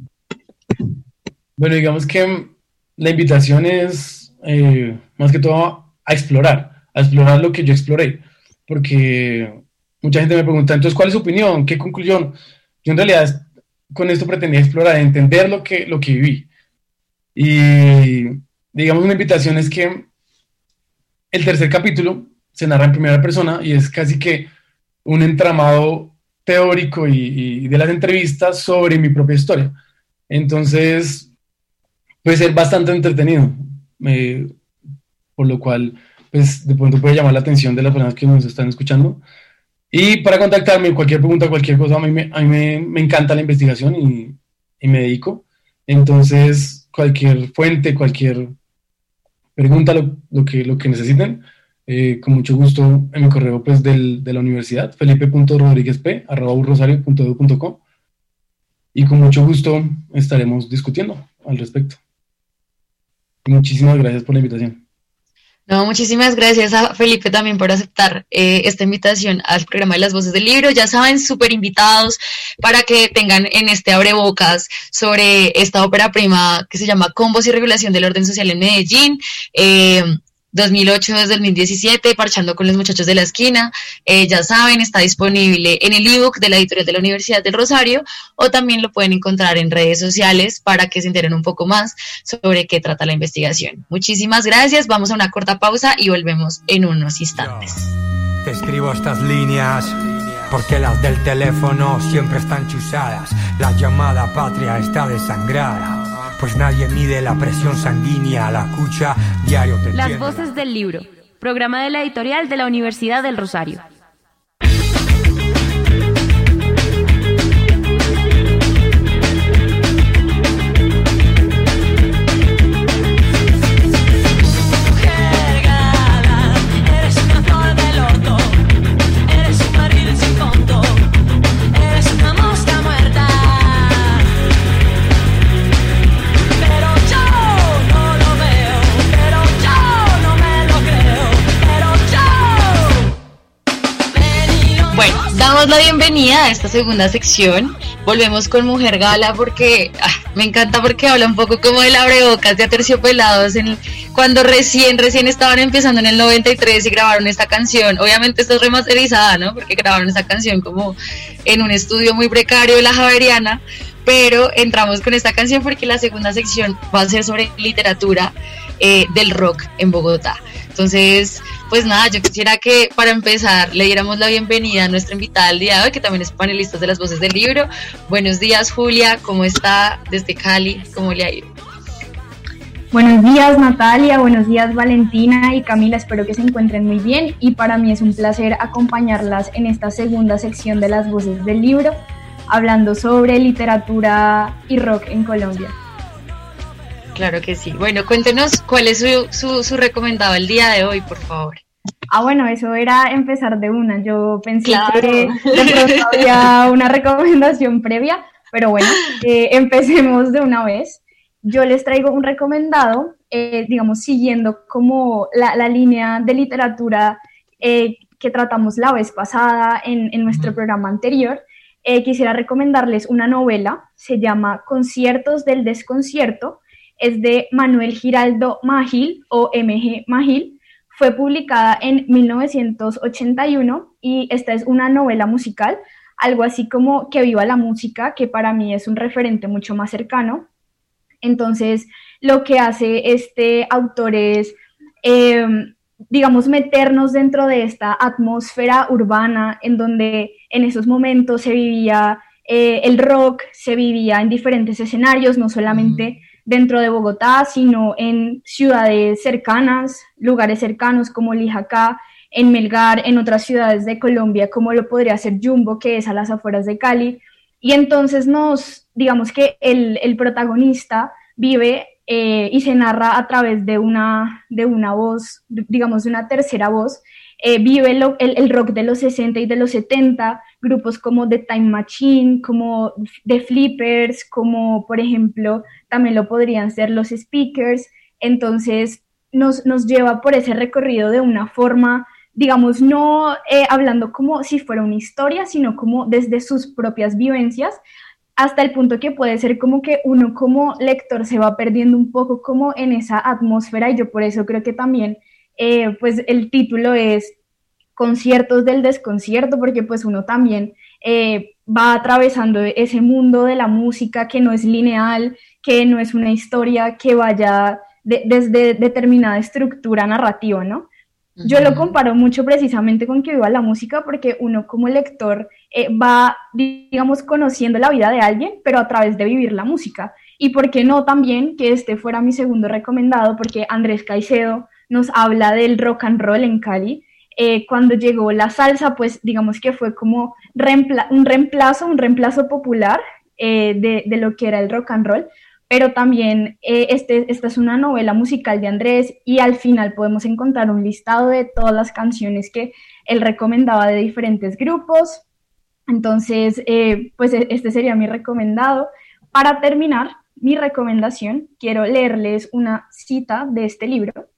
Bueno, digamos que la invitación es eh, más que todo a explorar, a explorar lo que yo exploré, porque mucha gente me pregunta, entonces, ¿cuál es su opinión? ¿Qué conclusión? Yo en realidad con esto pretendía explorar, entender lo que, lo que viví. Y digamos una invitación es que el tercer capítulo se narra en primera persona y es casi que un entramado teórico y, y de las entrevistas sobre mi propia historia. Entonces, puede ser bastante entretenido, eh, por lo cual, pues, de pronto puede llamar la atención de las personas que nos están escuchando. Y para contactarme, cualquier pregunta, cualquier cosa, a mí me, a mí me, me encanta la investigación y, y me dedico. Entonces, cualquier fuente, cualquier pregunta, lo, lo, que, lo que necesiten, eh, con mucho gusto en mi correo pues, del, de la universidad, felipe punto rodríguez p arroba u rosario punto e d u punto co. Y con mucho gusto estaremos discutiendo al respecto. Muchísimas gracias por la invitación. No, muchísimas gracias a Felipe también por aceptar eh, esta invitación al programa de Las Voces del Libro. Ya saben, súper invitados para que tengan en este abrebocas sobre esta ópera prima que se llama Combos y Regulación del Orden Social en Medellín. Eh, dos mil ocho desde dos mil diecisiete, Parchando con los Muchachos de la Esquina. Eh, ya saben, está disponible en el ebook de la editorial de la Universidad del Rosario, o también lo pueden encontrar en redes sociales para que se enteren un poco más sobre qué trata la investigación. Muchísimas gracias, vamos a una corta pausa y volvemos en unos instantes. Yo te escribo estas líneas porque las del teléfono siempre están chuzadas. La llamada patria está desangrada, pues nadie mide la presión sanguínea, la cucha diario te Las tiende. Voces del Libro, programa de la editorial de la Universidad del Rosario. Damos la bienvenida a esta segunda sección. Volvemos con Mujer Gala porque ah, me encanta porque habla un poco como de abrebocas de Aterciopelados en, cuando recién, recién estaban empezando en el noventa y tres y grabaron esta canción. Obviamente esta es remasterizada, ¿no? Porque grabaron esta canción como en un estudio muy precario de la Javeriana, pero entramos con esta canción porque la segunda sección va a ser sobre literatura. eh, del rock en Bogotá. Entonces, pues nada, yo quisiera que para empezar le diéramos la bienvenida a nuestra invitada del día de hoy, que también es panelista de Las Voces del Libro. Buenos días, Julia, ¿cómo está desde Cali? ¿Cómo le ha ido? Buenos días, Natalia, buenos días, Valentina y Camila, espero que se encuentren muy bien y para mí es un placer acompañarlas en esta segunda sección de Las Voces del Libro, hablando sobre literatura y rock en Colombia. Claro que sí. Bueno, cuéntenos cuál es su, su, su recomendado el día de hoy, por favor. Ah, bueno, eso era empezar de una. Yo pensé Claro. que de pronto había una recomendación previa, pero bueno, eh, empecemos de una vez. Yo les traigo un recomendado, eh, digamos, siguiendo como la, la línea de literatura eh, que tratamos la vez pasada en, en nuestro programa anterior. Eh, quisiera recomendarles una novela, se llama Conciertos del Desconcierto, es de Manuel Giraldo Magil o M G Magil, fue publicada en mil novecientos ochenta y uno y esta es una novela musical, algo así como Que viva la música, que para mí es un referente mucho más cercano. Entonces, lo que hace este autor es, eh, digamos, meternos dentro de esta atmósfera urbana en donde en esos momentos se vivía eh, el rock, se vivía en diferentes escenarios, no solamente dentro de Bogotá, sino en ciudades cercanas, lugares cercanos como Lijacá, en Melgar, en otras ciudades de Colombia, como lo podría ser Jumbo, que es a las afueras de Cali. Y entonces nos, digamos que el, el protagonista vive eh, y se narra a través de una, de una voz, digamos de una tercera voz, eh, vive lo, el, el rock de los sesenta y de los setenta, grupos como The Time Machine, como The Flippers, como por ejemplo también lo podrían ser los Speakers. Entonces nos, nos lleva por ese recorrido de una forma, digamos, no eh, hablando como si fuera una historia, sino como desde sus propias vivencias, hasta el punto que puede ser como que uno como lector se va perdiendo un poco como en esa atmósfera, y yo por eso creo que también eh, pues el título es Conciertos del Desconcierto, porque pues uno también eh, va atravesando ese mundo de la música que no es lineal, que no es una historia que vaya de, desde determinada estructura narrativa, ¿no? Yo lo comparo mucho precisamente con Que viva la música, porque uno como lector eh, va, digamos, conociendo la vida de alguien, pero a través de vivir la música. Y por qué no también que este fuera mi segundo recomendado, porque Andrés Caicedo nos habla del rock and roll en Cali. Eh, cuando llegó la salsa, pues digamos que fue como reempla- un reemplazo, un reemplazo popular eh, de, de lo que era el rock and roll. Pero también eh, este, esta es una novela musical de Andrés y al final podemos encontrar un listado de todas las canciones que él recomendaba de diferentes grupos. Entonces, eh, pues este sería mi recomendado. Para terminar mi recomendación, quiero leerles una cita de este libro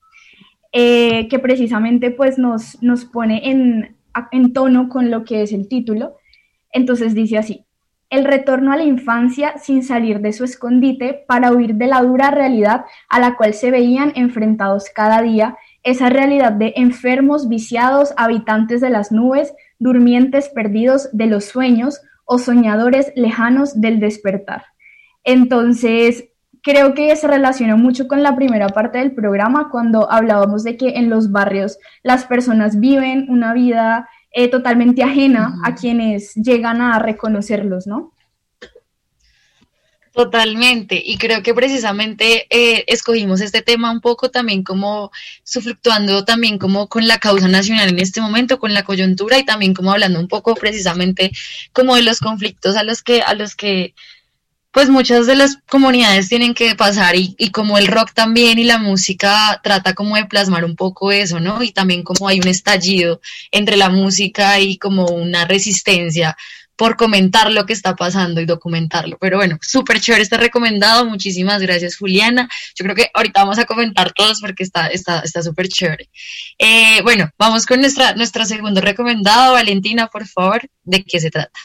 eh, que precisamente pues, nos, nos pone en, en tono con lo que es el título. Entonces dice así: el retorno a la infancia sin salir de su escondite para huir de la dura realidad a la cual se veían enfrentados cada día, esa realidad de enfermos, viciados, habitantes de las nubes, durmientes perdidos de los sueños o soñadores lejanos del despertar. Entonces, creo que se relaciona mucho con la primera parte del programa, cuando hablábamos de que en los barrios las personas viven una vida Eh, totalmente ajena uh-huh. a quienes llegan a reconocerlos, ¿no? Totalmente, y creo que precisamente eh, escogimos este tema un poco también como fluctuando también como con la causa nacional en este momento, con la coyuntura, y también como hablando un poco precisamente como de los conflictos a los que, a los que pues muchas de las comunidades tienen que pasar, y, y como el rock también y la música trata como de plasmar un poco eso, ¿no? Y también como hay un estallido entre la música y como una resistencia por comentar lo que está pasando y documentarlo. Pero bueno, súper chévere, está recomendado. Muchísimas gracias, Juliana. Yo creo que ahorita vamos a comentar todos porque está está está súper chévere. Eh, bueno, vamos con nuestra, nuestra segundo recomendado. Valentina, por favor, ¿de qué se trata?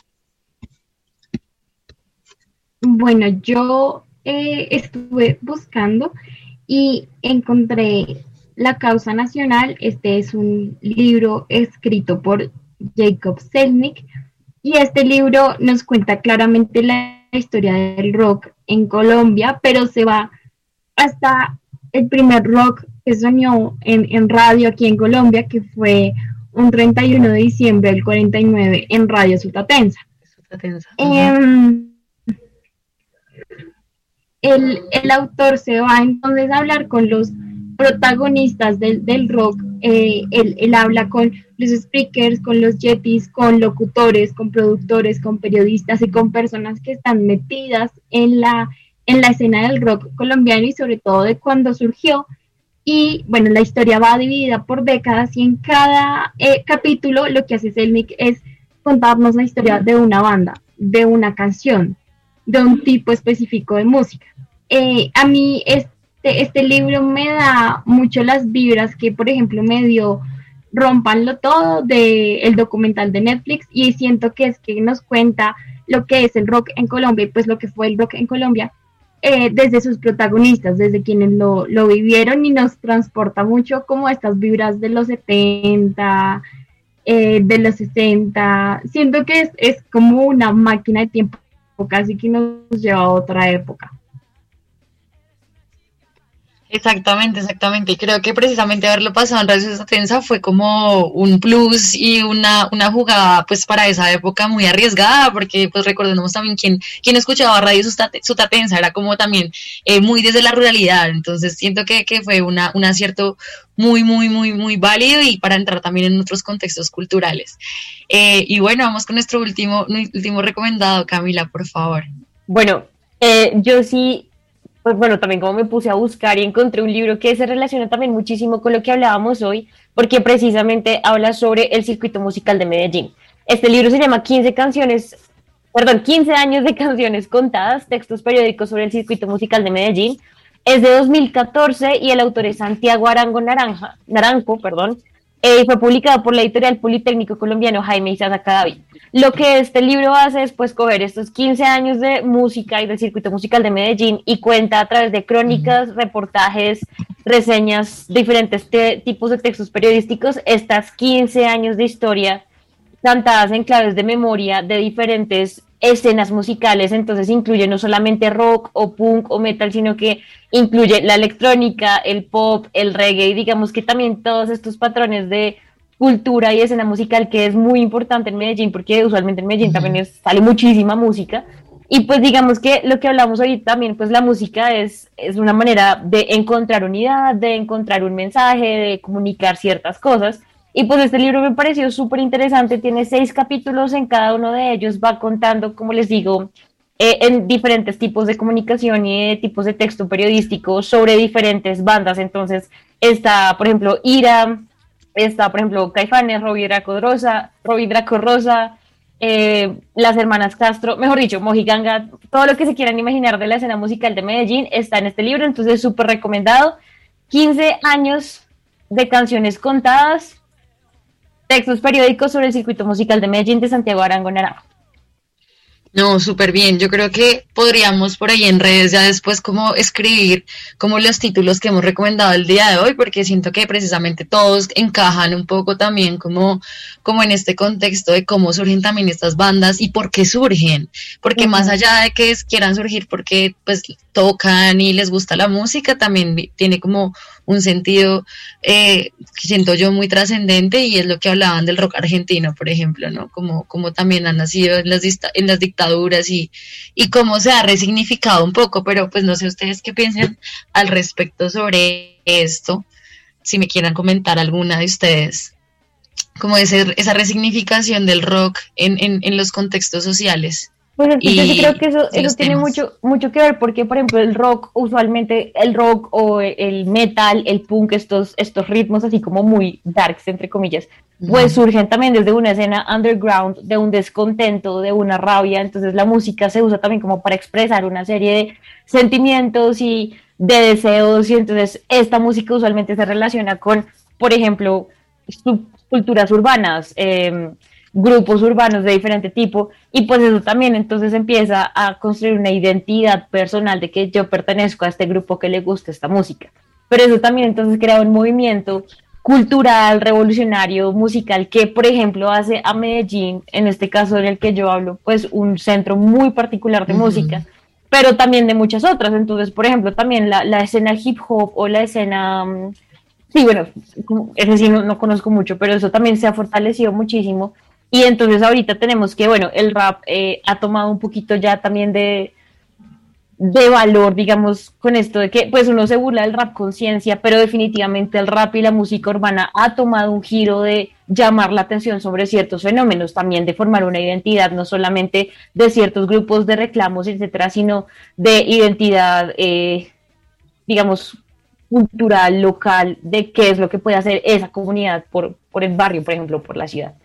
Bueno, yo eh, estuve buscando y encontré La Causa Nacional. Este es un libro escrito por Jacob Selznick, y este libro nos cuenta claramente la historia del rock en Colombia, pero se va hasta el primer rock que sonó en, en radio aquí en Colombia, que fue un treinta y uno de diciembre del cuarenta y nueve en Radio Sutatensa. Sutatensa. Eh, el, el autor se va entonces a hablar con los protagonistas del, del rock. Eh, él, él habla con los speakers, con los yetis, con locutores, con productores, con periodistas y con personas que están metidas en la, en la escena del rock colombiano y sobre todo de cuando surgió. Y bueno, la historia va dividida por décadas y en cada eh, capítulo lo que hace Selmic es contarnos la historia de una banda, de una canción, de un tipo específico de música. Eh, a mí este, este libro me da mucho las vibras que, por ejemplo, me dio Rómpanlo Todo, de el documental de Netflix, y siento que es que nos cuenta lo que es el rock en Colombia y pues lo que fue el rock en Colombia eh, desde sus protagonistas, desde quienes lo, lo vivieron, y nos transporta mucho como estas vibras de los setenta, eh, de los sesenta. Siento que es, es como una máquina de tiempo, casi que nos lleva a otra época. Exactamente, exactamente. Y creo que precisamente haberlo pasado en Radio Sutatensa fue como un plus y una, una jugada pues para esa época muy arriesgada, porque pues recordemos también quién, quién escuchaba Radio Sutatensa, era como también eh, muy desde la ruralidad. Entonces siento que, que fue una, un acierto muy, muy, muy, muy válido y para entrar también en otros contextos culturales. Eh, y bueno, vamos con nuestro último, último recomendado, Camila, por favor. Bueno, eh, yo sí... Pues bueno, también como me puse a buscar y encontré un libro que se relaciona también muchísimo con lo que hablábamos hoy, porque precisamente habla sobre el circuito musical de Medellín. Este libro se llama quince canciones, perdón, quince años de canciones contadas, textos periódicos sobre el circuito musical de Medellín. Es de dos mil catorce y el autor es Santiago Arango Naranja, Naranjo, perdón, eh, y fue publicado por la editorial Politécnico Colombiano Jaime Isaza Cadavid. Lo que este libro hace es pues coger estos quince años de música y del circuito musical de Medellín y cuenta a través de crónicas, uh-huh. reportajes, reseñas, diferentes te- tipos de textos periodísticos, estas quince años de historia cantadas en claves de memoria de diferentes escenas musicales. Entonces incluye no solamente rock o punk o metal, sino que incluye la electrónica, el pop, el reggae, y digamos que también todos estos patrones de cultura y escena musical que es muy importante en Medellín, porque usualmente en Medellín uh-huh. también es, sale muchísima música, y pues digamos que lo que hablamos hoy también, pues la música es, es una manera de encontrar unidad, de encontrar un mensaje, de comunicar ciertas cosas, y pues este libro me pareció súper interesante, tiene seis capítulos, en cada uno de ellos va contando, como les digo, eh, en diferentes tipos de comunicación y de tipos de texto periodístico sobre diferentes bandas. Entonces está, por ejemplo, Ira, está, por ejemplo, Caifanes, Robbie Draco Rosa, Robbie Draco Rosa, eh, las hermanas Castro, mejor dicho, Mojiganga, todo lo que se quieran imaginar de la escena musical de Medellín está en este libro, entonces súper recomendado. quince años de canciones contadas, textos periódicos sobre el circuito musical de Medellín, de Santiago Arango Naranjo. No, súper bien. Yo creo que podríamos por ahí en redes ya después como escribir como los títulos que hemos recomendado el día de hoy, porque siento que precisamente todos encajan un poco también como, como en este contexto de cómo surgen también estas bandas y por qué surgen. Porque uh-huh. más allá de que quieran surgir porque pues tocan y les gusta la música, también tiene como un sentido eh, que siento yo muy trascendente, y es lo que hablaban del rock argentino, por ejemplo, ¿no? Como, como también ha nacido en las, dista- en las dictaduras y, y cómo se ha resignificado un poco, pero pues no sé ustedes qué piensan al respecto sobre esto, si me quieran comentar alguna de ustedes, como ese, esa resignificación del rock en, en, en los contextos sociales. Bueno, y yo sí creo que eso, eso tiene mucho, mucho que ver, porque por ejemplo el rock, usualmente el rock o el metal, el punk, estos, estos ritmos así como muy darks, entre comillas, pues uh-huh. surgen también desde una escena underground, de un descontento, de una rabia. Entonces la música se usa también como para expresar una serie de sentimientos y de deseos, y entonces esta música usualmente se relaciona con, por ejemplo, subculturas urbanas, eh, grupos urbanos de diferente tipo, y pues eso también entonces empieza a construir una identidad personal de que yo pertenezco a este grupo que le gusta esta música, pero eso también entonces crea un movimiento cultural, revolucionario, musical, que por ejemplo hace a Medellín, en este caso en el que yo hablo, pues un centro muy particular de uh-huh. música, pero también de muchas otras. Entonces, por ejemplo, también la, la escena hip hop o la escena, um, sí, bueno, ese sí no, no conozco mucho, pero eso también se ha fortalecido muchísimo. Y entonces ahorita tenemos que, bueno, el rap eh, ha tomado un poquito ya también de, de valor, digamos, con esto de que pues uno se burla del rap conciencia, pero definitivamente el rap y la música urbana ha tomado un giro de llamar la atención sobre ciertos fenómenos, también de formar una identidad, no solamente de ciertos grupos de reclamos, etcétera, sino de identidad, eh, digamos, cultural, local, de qué es lo que puede hacer esa comunidad por, por el barrio, por ejemplo, por la ciudad.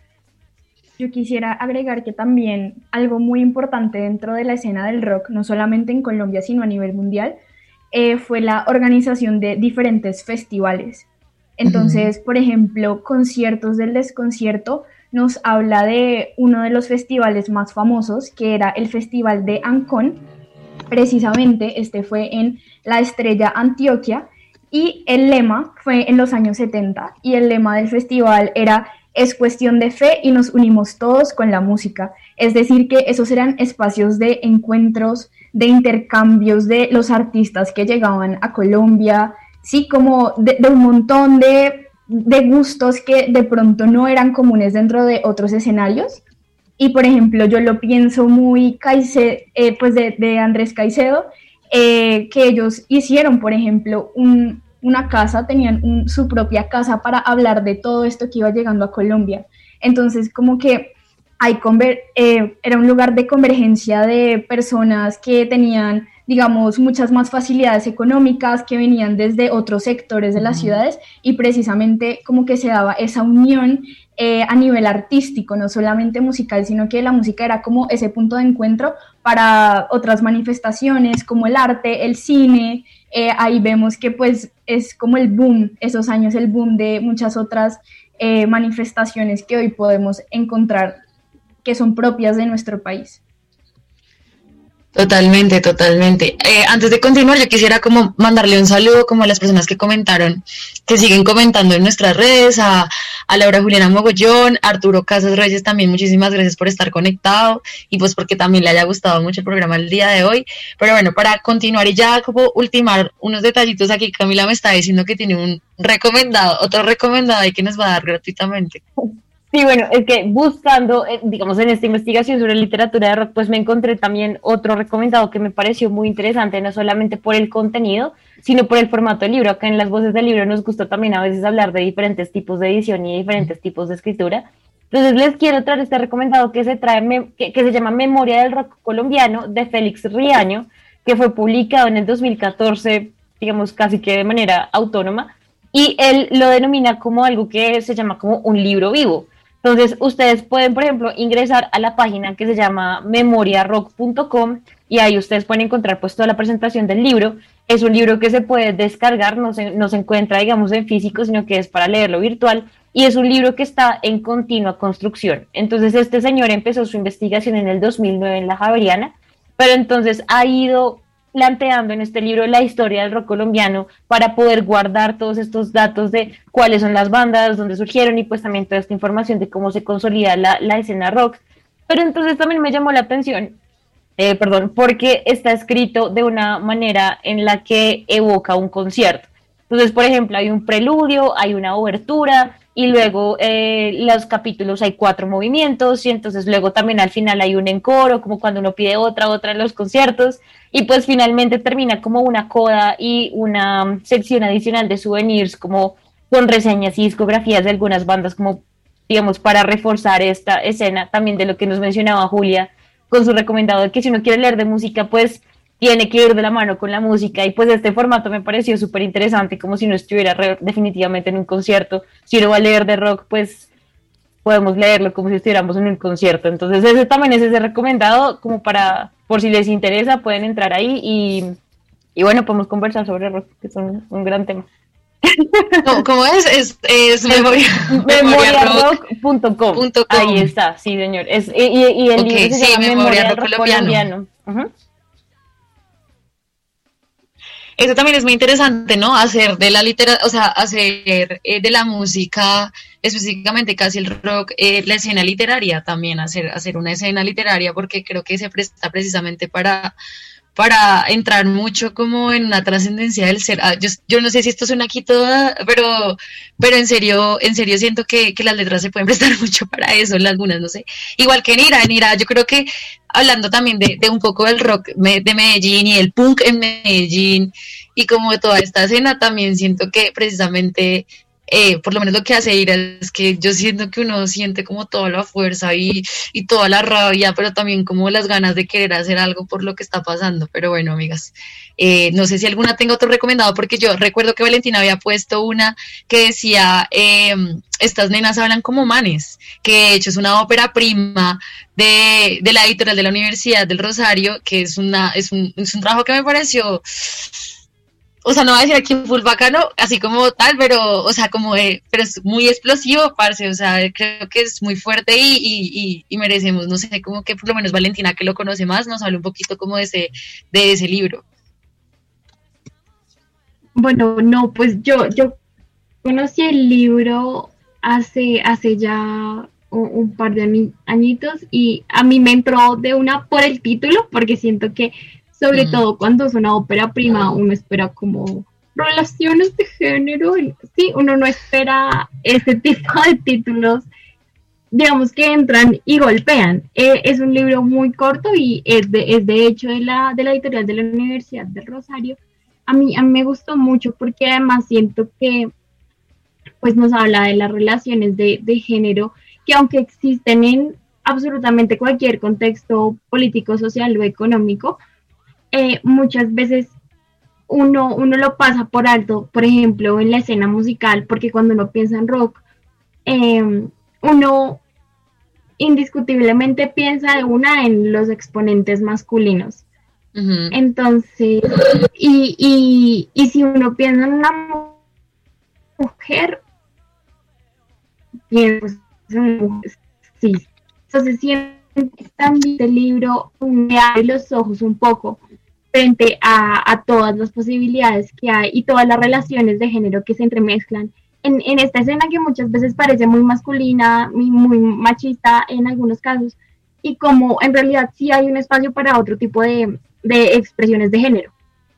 Yo quisiera agregar que también algo muy importante dentro de la escena del rock, no solamente en Colombia, sino a nivel mundial, eh, fue la organización de diferentes festivales. Entonces, uh-huh. por ejemplo, Conciertos del Desconcierto nos habla de uno de los festivales más famosos, que era el Festival de Ancón. Precisamente, este fue en La Estrella, Antioquia, y el lema fue en los años setenta, y el lema del festival era: es cuestión de fe y nos unimos todos con la música. Es decir, que esos eran espacios de encuentros, de intercambios de los artistas que llegaban a Colombia, sí, como de, de un montón de, de gustos que de pronto no eran comunes dentro de otros escenarios. Y, por ejemplo, yo lo pienso muy Caicedo, eh, pues de, de Andrés Caicedo, eh, que ellos hicieron, por ejemplo, un... una casa, tenían un, su propia casa para hablar de todo esto que iba llegando a Colombia. Entonces, como que hay conver- eh, era un lugar de convergencia de personas que tenían, digamos, muchas más facilidades económicas, que venían desde otros sectores de las ciudades, y precisamente como que se daba esa unión eh, a nivel artístico, no solamente musical, sino que la música era como ese punto de encuentro para otras manifestaciones como el arte, el cine. Eh, ahí vemos que pues es como el boom, esos años el boom de muchas otras eh, manifestaciones que hoy podemos encontrar que son propias de nuestro país. Totalmente, totalmente. Eh, antes de continuar, yo quisiera como mandarle un saludo como a las personas que comentaron, que siguen comentando en nuestras redes, a, a Laura Juliana Mogollón, Arturo Casas Reyes también, muchísimas gracias por estar conectado y pues porque también le haya gustado mucho el programa el día de hoy. Pero bueno, para continuar y ya como ultimar unos detallitos aquí, Camila me está diciendo que tiene un recomendado, otro recomendado ahí que nos va a dar gratuitamente. Sí, bueno, es que buscando, eh, digamos, en esta investigación sobre literatura de rock, pues me encontré también otro recomendado que me pareció muy interesante, no solamente por el contenido, sino por el formato del libro. Acá en Las Voces del Libro nos gusta también a veces hablar de diferentes tipos de edición y diferentes tipos de escritura. Entonces les quiero traer este recomendado que se, trae, que, que se llama Memoria del Rock Colombiano, de Félix Riaño, que fue publicado en el dos mil catorce, digamos, casi que de manera autónoma, y él lo denomina como algo que se llama como un libro vivo. Entonces, ustedes pueden, por ejemplo, ingresar a la página que se llama memoria rock punto com y ahí ustedes pueden encontrar pues toda la presentación del libro. Es un libro que se puede descargar, no se, no se encuentra, digamos, en físico, sino que es para leerlo virtual, y es un libro que está en continua construcción. Entonces, este señor empezó su investigación en el dos mil nueve en la Javeriana, pero entonces ha ido planteando en este libro la historia del rock colombiano para poder guardar todos estos datos de cuáles son las bandas, dónde surgieron y pues también toda esta información de cómo se consolida la, la escena rock. Pero entonces también me llamó la atención, eh, perdón, porque está escrito de una manera en la que evoca un concierto. Entonces, por ejemplo, hay un preludio, hay una obertura y luego eh, los capítulos hay cuatro movimientos y entonces luego también al final hay un encoro, como cuando uno pide otra, otra en los conciertos. Y pues finalmente termina como una coda y una sección adicional de souvenirs, como con reseñas y discografías de algunas bandas, como digamos para reforzar esta escena, también de lo que nos mencionaba Julia con su recomendado de que si uno quiere leer de música, pues tiene que ir de la mano con la música. Y pues este formato me pareció súper interesante, como si uno estuviera re- definitivamente en un concierto. Si uno va a leer de rock, pues podemos leerlo como si estuviéramos en un concierto. Entonces ese también es ese recomendado, como para, por si les interesa, pueden entrar ahí y, y bueno, podemos conversar sobre rock, que es un, un gran tema. ¿Cómo, cómo es? Es, es memoria, memoria rock punto com. Ahí está, sí, señor. Es, y, y, y el okay, libro se sí, llama Memoria Memoria Rock Rock Colombiano. Colombiano. Uh-huh. Eso también es muy interesante, ¿no? Hacer de la literatura, o sea, hacer eh, de la música, específicamente casi el rock, eh, la escena literaria también, hacer, hacer una escena literaria, porque creo que se presta precisamente para, para entrar mucho como en la trascendencia del ser. Ah, yo, yo no sé si esto suena aquí toda, pero, pero en serio, en serio siento que, que las letras se pueden prestar mucho para eso, algunas, no sé. Igual que en Ira, en Ira yo creo que hablando también de, de un poco del rock de Medellín y el punk en Medellín y como de toda esta escena, también siento que precisamente... Eh, por lo menos lo que hace Ira es que yo siento que uno siente como toda la fuerza y, y toda la rabia, pero también como las ganas de querer hacer algo por lo que está pasando. Pero bueno, amigas, eh, no sé si alguna tenga otro recomendado, porque yo recuerdo que Valentina había puesto una que decía, eh, estas nenas hablan como manes, que de hecho es una ópera prima de, de la editorial de la Universidad del Rosario, que es, una, es, un, es un trabajo que me pareció... O sea, no voy a decir aquí full bacano, así como tal, pero, o sea, como de, pero es muy explosivo, parce, o sea, creo que es muy fuerte y, y, y, y merecemos, no sé, como que por lo menos Valentina, que lo conoce más, nos habla un poquito como de ese, de ese libro. Bueno, no, pues yo, yo conocí el libro hace, hace ya un, un par de añi- añitos y a mí me entró de una por el título, porque siento que sobre mm. todo cuando es una ópera prima, uno espera como relaciones de género, sí, uno no espera ese tipo de títulos, digamos que entran y golpean. Eh, es un libro muy corto y es de, es de hecho de la, de la editorial de la Universidad del Rosario. A mí, a mí me gustó mucho porque además siento que pues nos habla de las relaciones de, de género que aunque existen en absolutamente cualquier contexto político, social o económico, Eh, muchas veces uno, uno lo pasa por alto, por ejemplo, en la escena musical, porque cuando uno piensa en rock, eh, uno indiscutiblemente piensa de una en los exponentes masculinos. Uh-huh. Entonces, y, y, y si uno piensa en una mujer, piensa en una mujer, sí. Entonces, siempre también el libro me abre los ojos un poco frente a, a todas las posibilidades que hay y todas las relaciones de género que se entremezclan en, en esta escena que muchas veces parece muy masculina, muy, muy machista en algunos casos, y como en realidad sí hay un espacio para otro tipo de, de expresiones de género.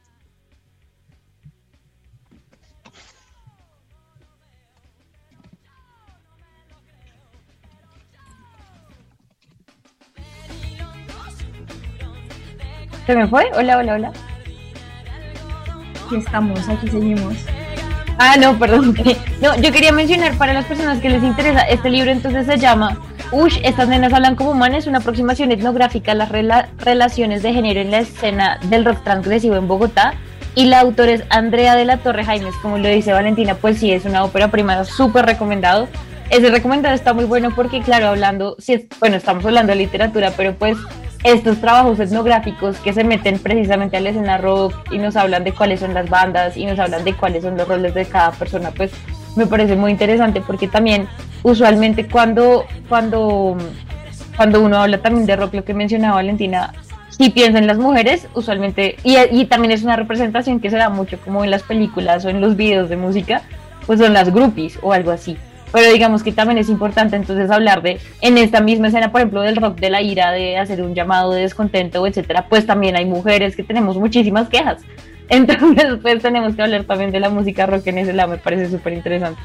¿Se me fue? Hola, hola, hola. Aquí estamos, aquí seguimos. Ah, no, perdón. No, yo quería mencionar para las personas que les interesa, este libro entonces se llama Ush, estas nenas hablan como manes, una aproximación etnográfica a las rela- relaciones de género en la escena del rock transgresivo en Bogotá, y la autora es Andrea de la Torre Jaimes, como lo dice Valentina, pues sí, es una ópera prima, súper recomendado. Ese recomendado está muy bueno porque, claro, hablando, sí, es, bueno, estamos hablando de literatura, pero pues estos trabajos etnográficos que se meten precisamente a la escena rock y nos hablan de cuáles son las bandas y nos hablan de cuáles son los roles de cada persona, pues me parece muy interesante porque también usualmente cuando, cuando, cuando uno habla también de rock, lo que mencionaba Valentina, si piensa en las mujeres, usualmente, y, y también es una representación que se da mucho como en las películas o en los videos de música, pues son las groupies o algo así. Pero digamos que también es importante entonces hablar de, en esta misma escena, por ejemplo, del rock de la ira, de hacer un llamado de descontento, etcétera, pues también hay mujeres que tenemos muchísimas quejas. Entonces, pues tenemos que hablar también de la música rock en ese lado, me parece súper interesante.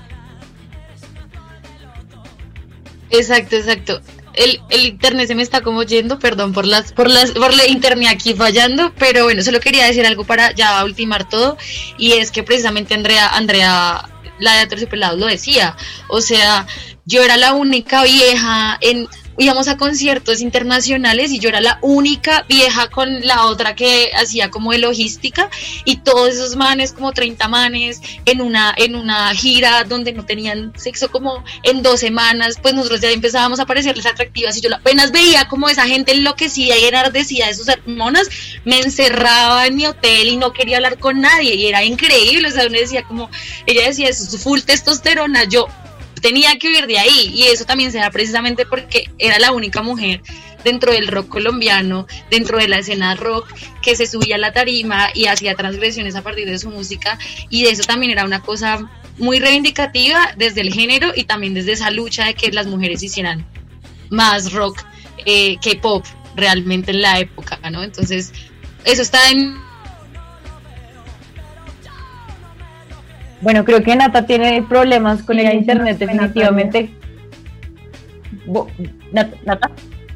Exacto, exacto. El, el internet se me está como yendo, perdón por las, por las, por la internet aquí fallando, pero bueno, solo quería decir algo para ya ultimar todo, y es que precisamente Andrea, Andrea, la de Aterciopelados lo decía, o sea, yo era la única vieja en, íbamos a conciertos internacionales y yo era la única vieja con la otra que hacía como de logística, y todos esos manes, como treinta manes en una, en una gira donde no tenían sexo como en dos semanas, pues nosotros ya empezábamos a parecerles atractivas, y yo apenas veía como esa gente enloquecida y enardecida de sus hormonas, me encerraba en mi hotel y no quería hablar con nadie, y era increíble, o sea, uno decía como, ella decía, eso es full testosterona, yo tenía que huir de ahí, y eso también se da precisamente porque era la única mujer dentro del rock colombiano, dentro de la escena rock, que se subía a la tarima y hacía transgresiones a partir de su música, y de eso también era una cosa muy reivindicativa desde el género y también desde esa lucha de que las mujeres hicieran más rock eh, que pop realmente en la época, ¿no? Entonces, eso está en... Bueno, creo que Nata tiene problemas con Sí, el sí, internet, sí, definitivamente. Bo- Nat- Nata.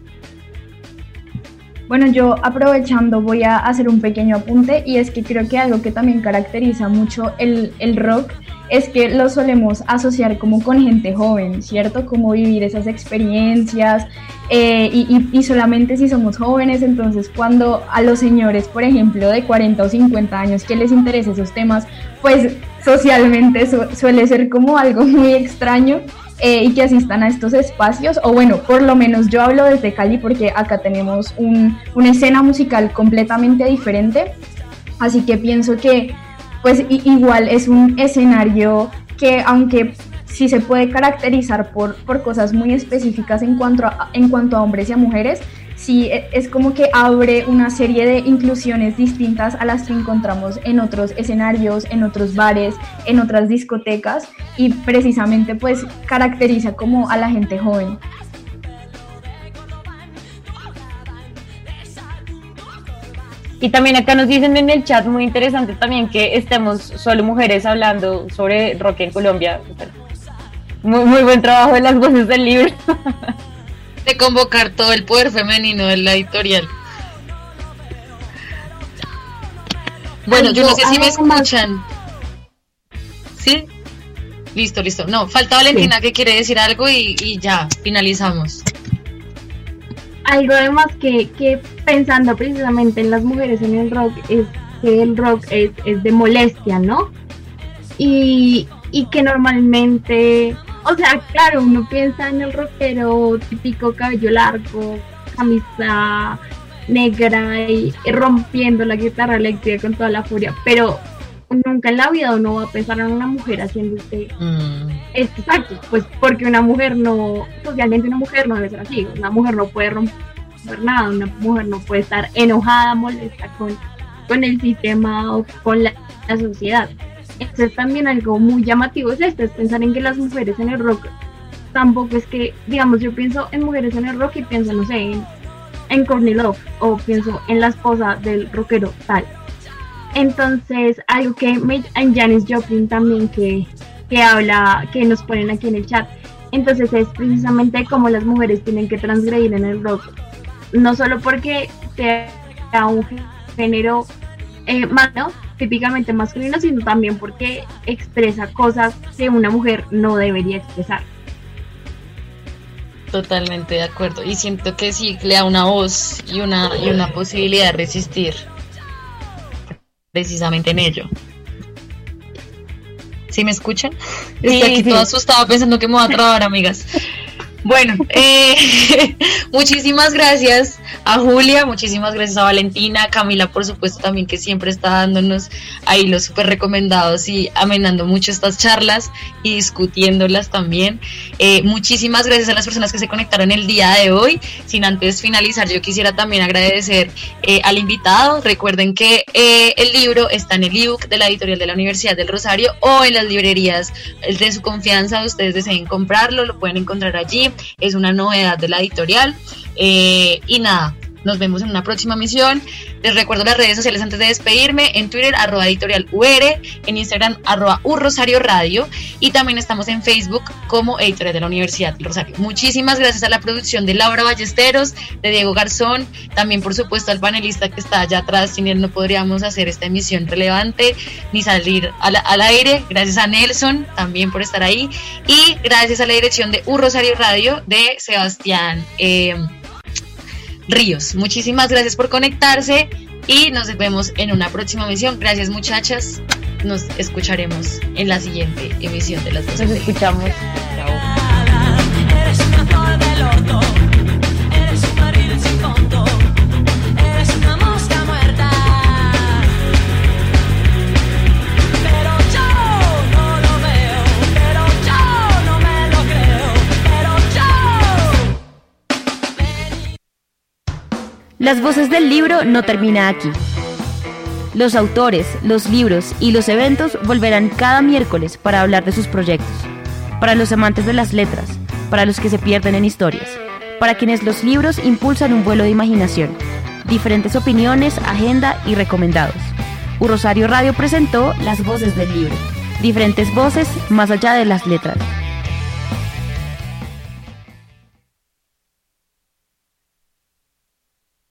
Bueno, yo aprovechando voy a hacer un pequeño apunte y es que creo que algo que también caracteriza mucho el, el rock es que lo solemos asociar como con gente joven, ¿cierto? Como vivir esas experiencias eh, y, y, y solamente si somos jóvenes, entonces cuando a los señores, por ejemplo, de cuarenta o cincuenta años que les interesen esos temas, pues socialmente su- suele ser como algo muy extraño. Eh, y que asistan a estos espacios, o bueno, por lo menos yo hablo desde Cali porque acá tenemos un, una escena musical completamente diferente, así que pienso que pues i- igual es un escenario que aunque sí se puede caracterizar por, por cosas muy específicas en cuanto, a, en cuanto a hombres y a mujeres, sí es como que abre una serie de inclusiones distintas a las que encontramos en otros escenarios, en otros bares, en otras discotecas y precisamente pues caracteriza como a la gente joven. Y también acá nos dicen en el chat, muy interesante también, que estemos solo mujeres hablando sobre rock en Colombia. Muy, muy buen trabajo de las voces del libro. de convocar todo el poder femenino de la editorial. Bueno, yo no sé si me escuchan. ¿Sí? Listo, listo. No, falta Valentina sí. que quiere decir algo y, y ya, finalizamos. Algo además que, que pensando precisamente en las mujeres en el rock es que el rock es, es de molestia, ¿no? Y, y que normalmente, o sea, claro, uno piensa en el rockero típico cabello largo, camisa negra y, y rompiendo la guitarra eléctrica con toda la furia, pero nunca en la vida uno va a pensar en una mujer haciendo este, mm. estos actos, pues porque una mujer no, socialmente una mujer no debe ser así, una mujer no puede romper nada, una mujer no puede estar enojada, molesta con, con el sistema o con la, la sociedad. Entonces también algo muy llamativo es esto, es pensar en que las mujeres en el rock tampoco es que, digamos, yo pienso en mujeres en el rock y pienso, no sé, en, en Courtney Love o pienso en la esposa del rockero tal. Entonces, algo que me, en Janis Joplin también que, que habla, que nos ponen aquí en el chat, entonces es precisamente cómo las mujeres tienen que transgredir en el rock, no solo porque sea un género eh, más, ¿no? típicamente masculino, sino también porque expresa cosas que una mujer no debería expresar. Totalmente de acuerdo, y siento que sí le da una voz y una, y una posibilidad de resistir precisamente en ello. ¿Sí me escuchan? Estoy sí, aquí sí. toda asustada pensando que me voy a trabar, amigas. Bueno, eh, muchísimas gracias a Julia, muchísimas gracias a Valentina, a Camila por supuesto también, que siempre está dándonos ahí los súper recomendados y amenando mucho estas charlas y discutiéndolas también. Eh, muchísimas gracias a las personas que se conectaron el día de hoy. Sin antes finalizar, yo quisiera también agradecer eh, al invitado. Recuerden que eh, el libro está en el ebook de la editorial de la Universidad del Rosario o en las librerías de su confianza. Ustedes deseen comprarlo, lo pueden encontrar allí. Es una novedad de la editorial eh, y nada, nos vemos en una próxima emisión. Les recuerdo las redes sociales antes de despedirme: en Twitter arroba editorial U R, en Instagram arroba U Rosario Radio, y también estamos en Facebook como editorial de la Universidad del Rosario. Muchísimas gracias a la producción de Laura Ballesteros, de Diego Garzón, también por supuesto al panelista que está allá atrás. Sin él no podríamos hacer esta emisión relevante ni salir al, al aire. Gracias a Nelson también por estar ahí, y gracias a la dirección de U Rosario Radio de Sebastián eh, Ríos. Muchísimas gracias por conectarse y nos vemos en una próxima emisión. Gracias, muchachas. Nos escucharemos en la siguiente emisión de Las Voces. Nos escuchamos. Chao. Las voces del libro no termina aquí. Los autores, los libros y los eventos volverán cada miércoles para hablar de sus proyectos. Para los amantes de las letras, para los que se pierden en historias, para quienes los libros impulsan un vuelo de imaginación. diferentes opiniones, agenda y recomendados. U Rosario Radio presentó Las Voces del Libro. Diferentes voces más allá de las letras.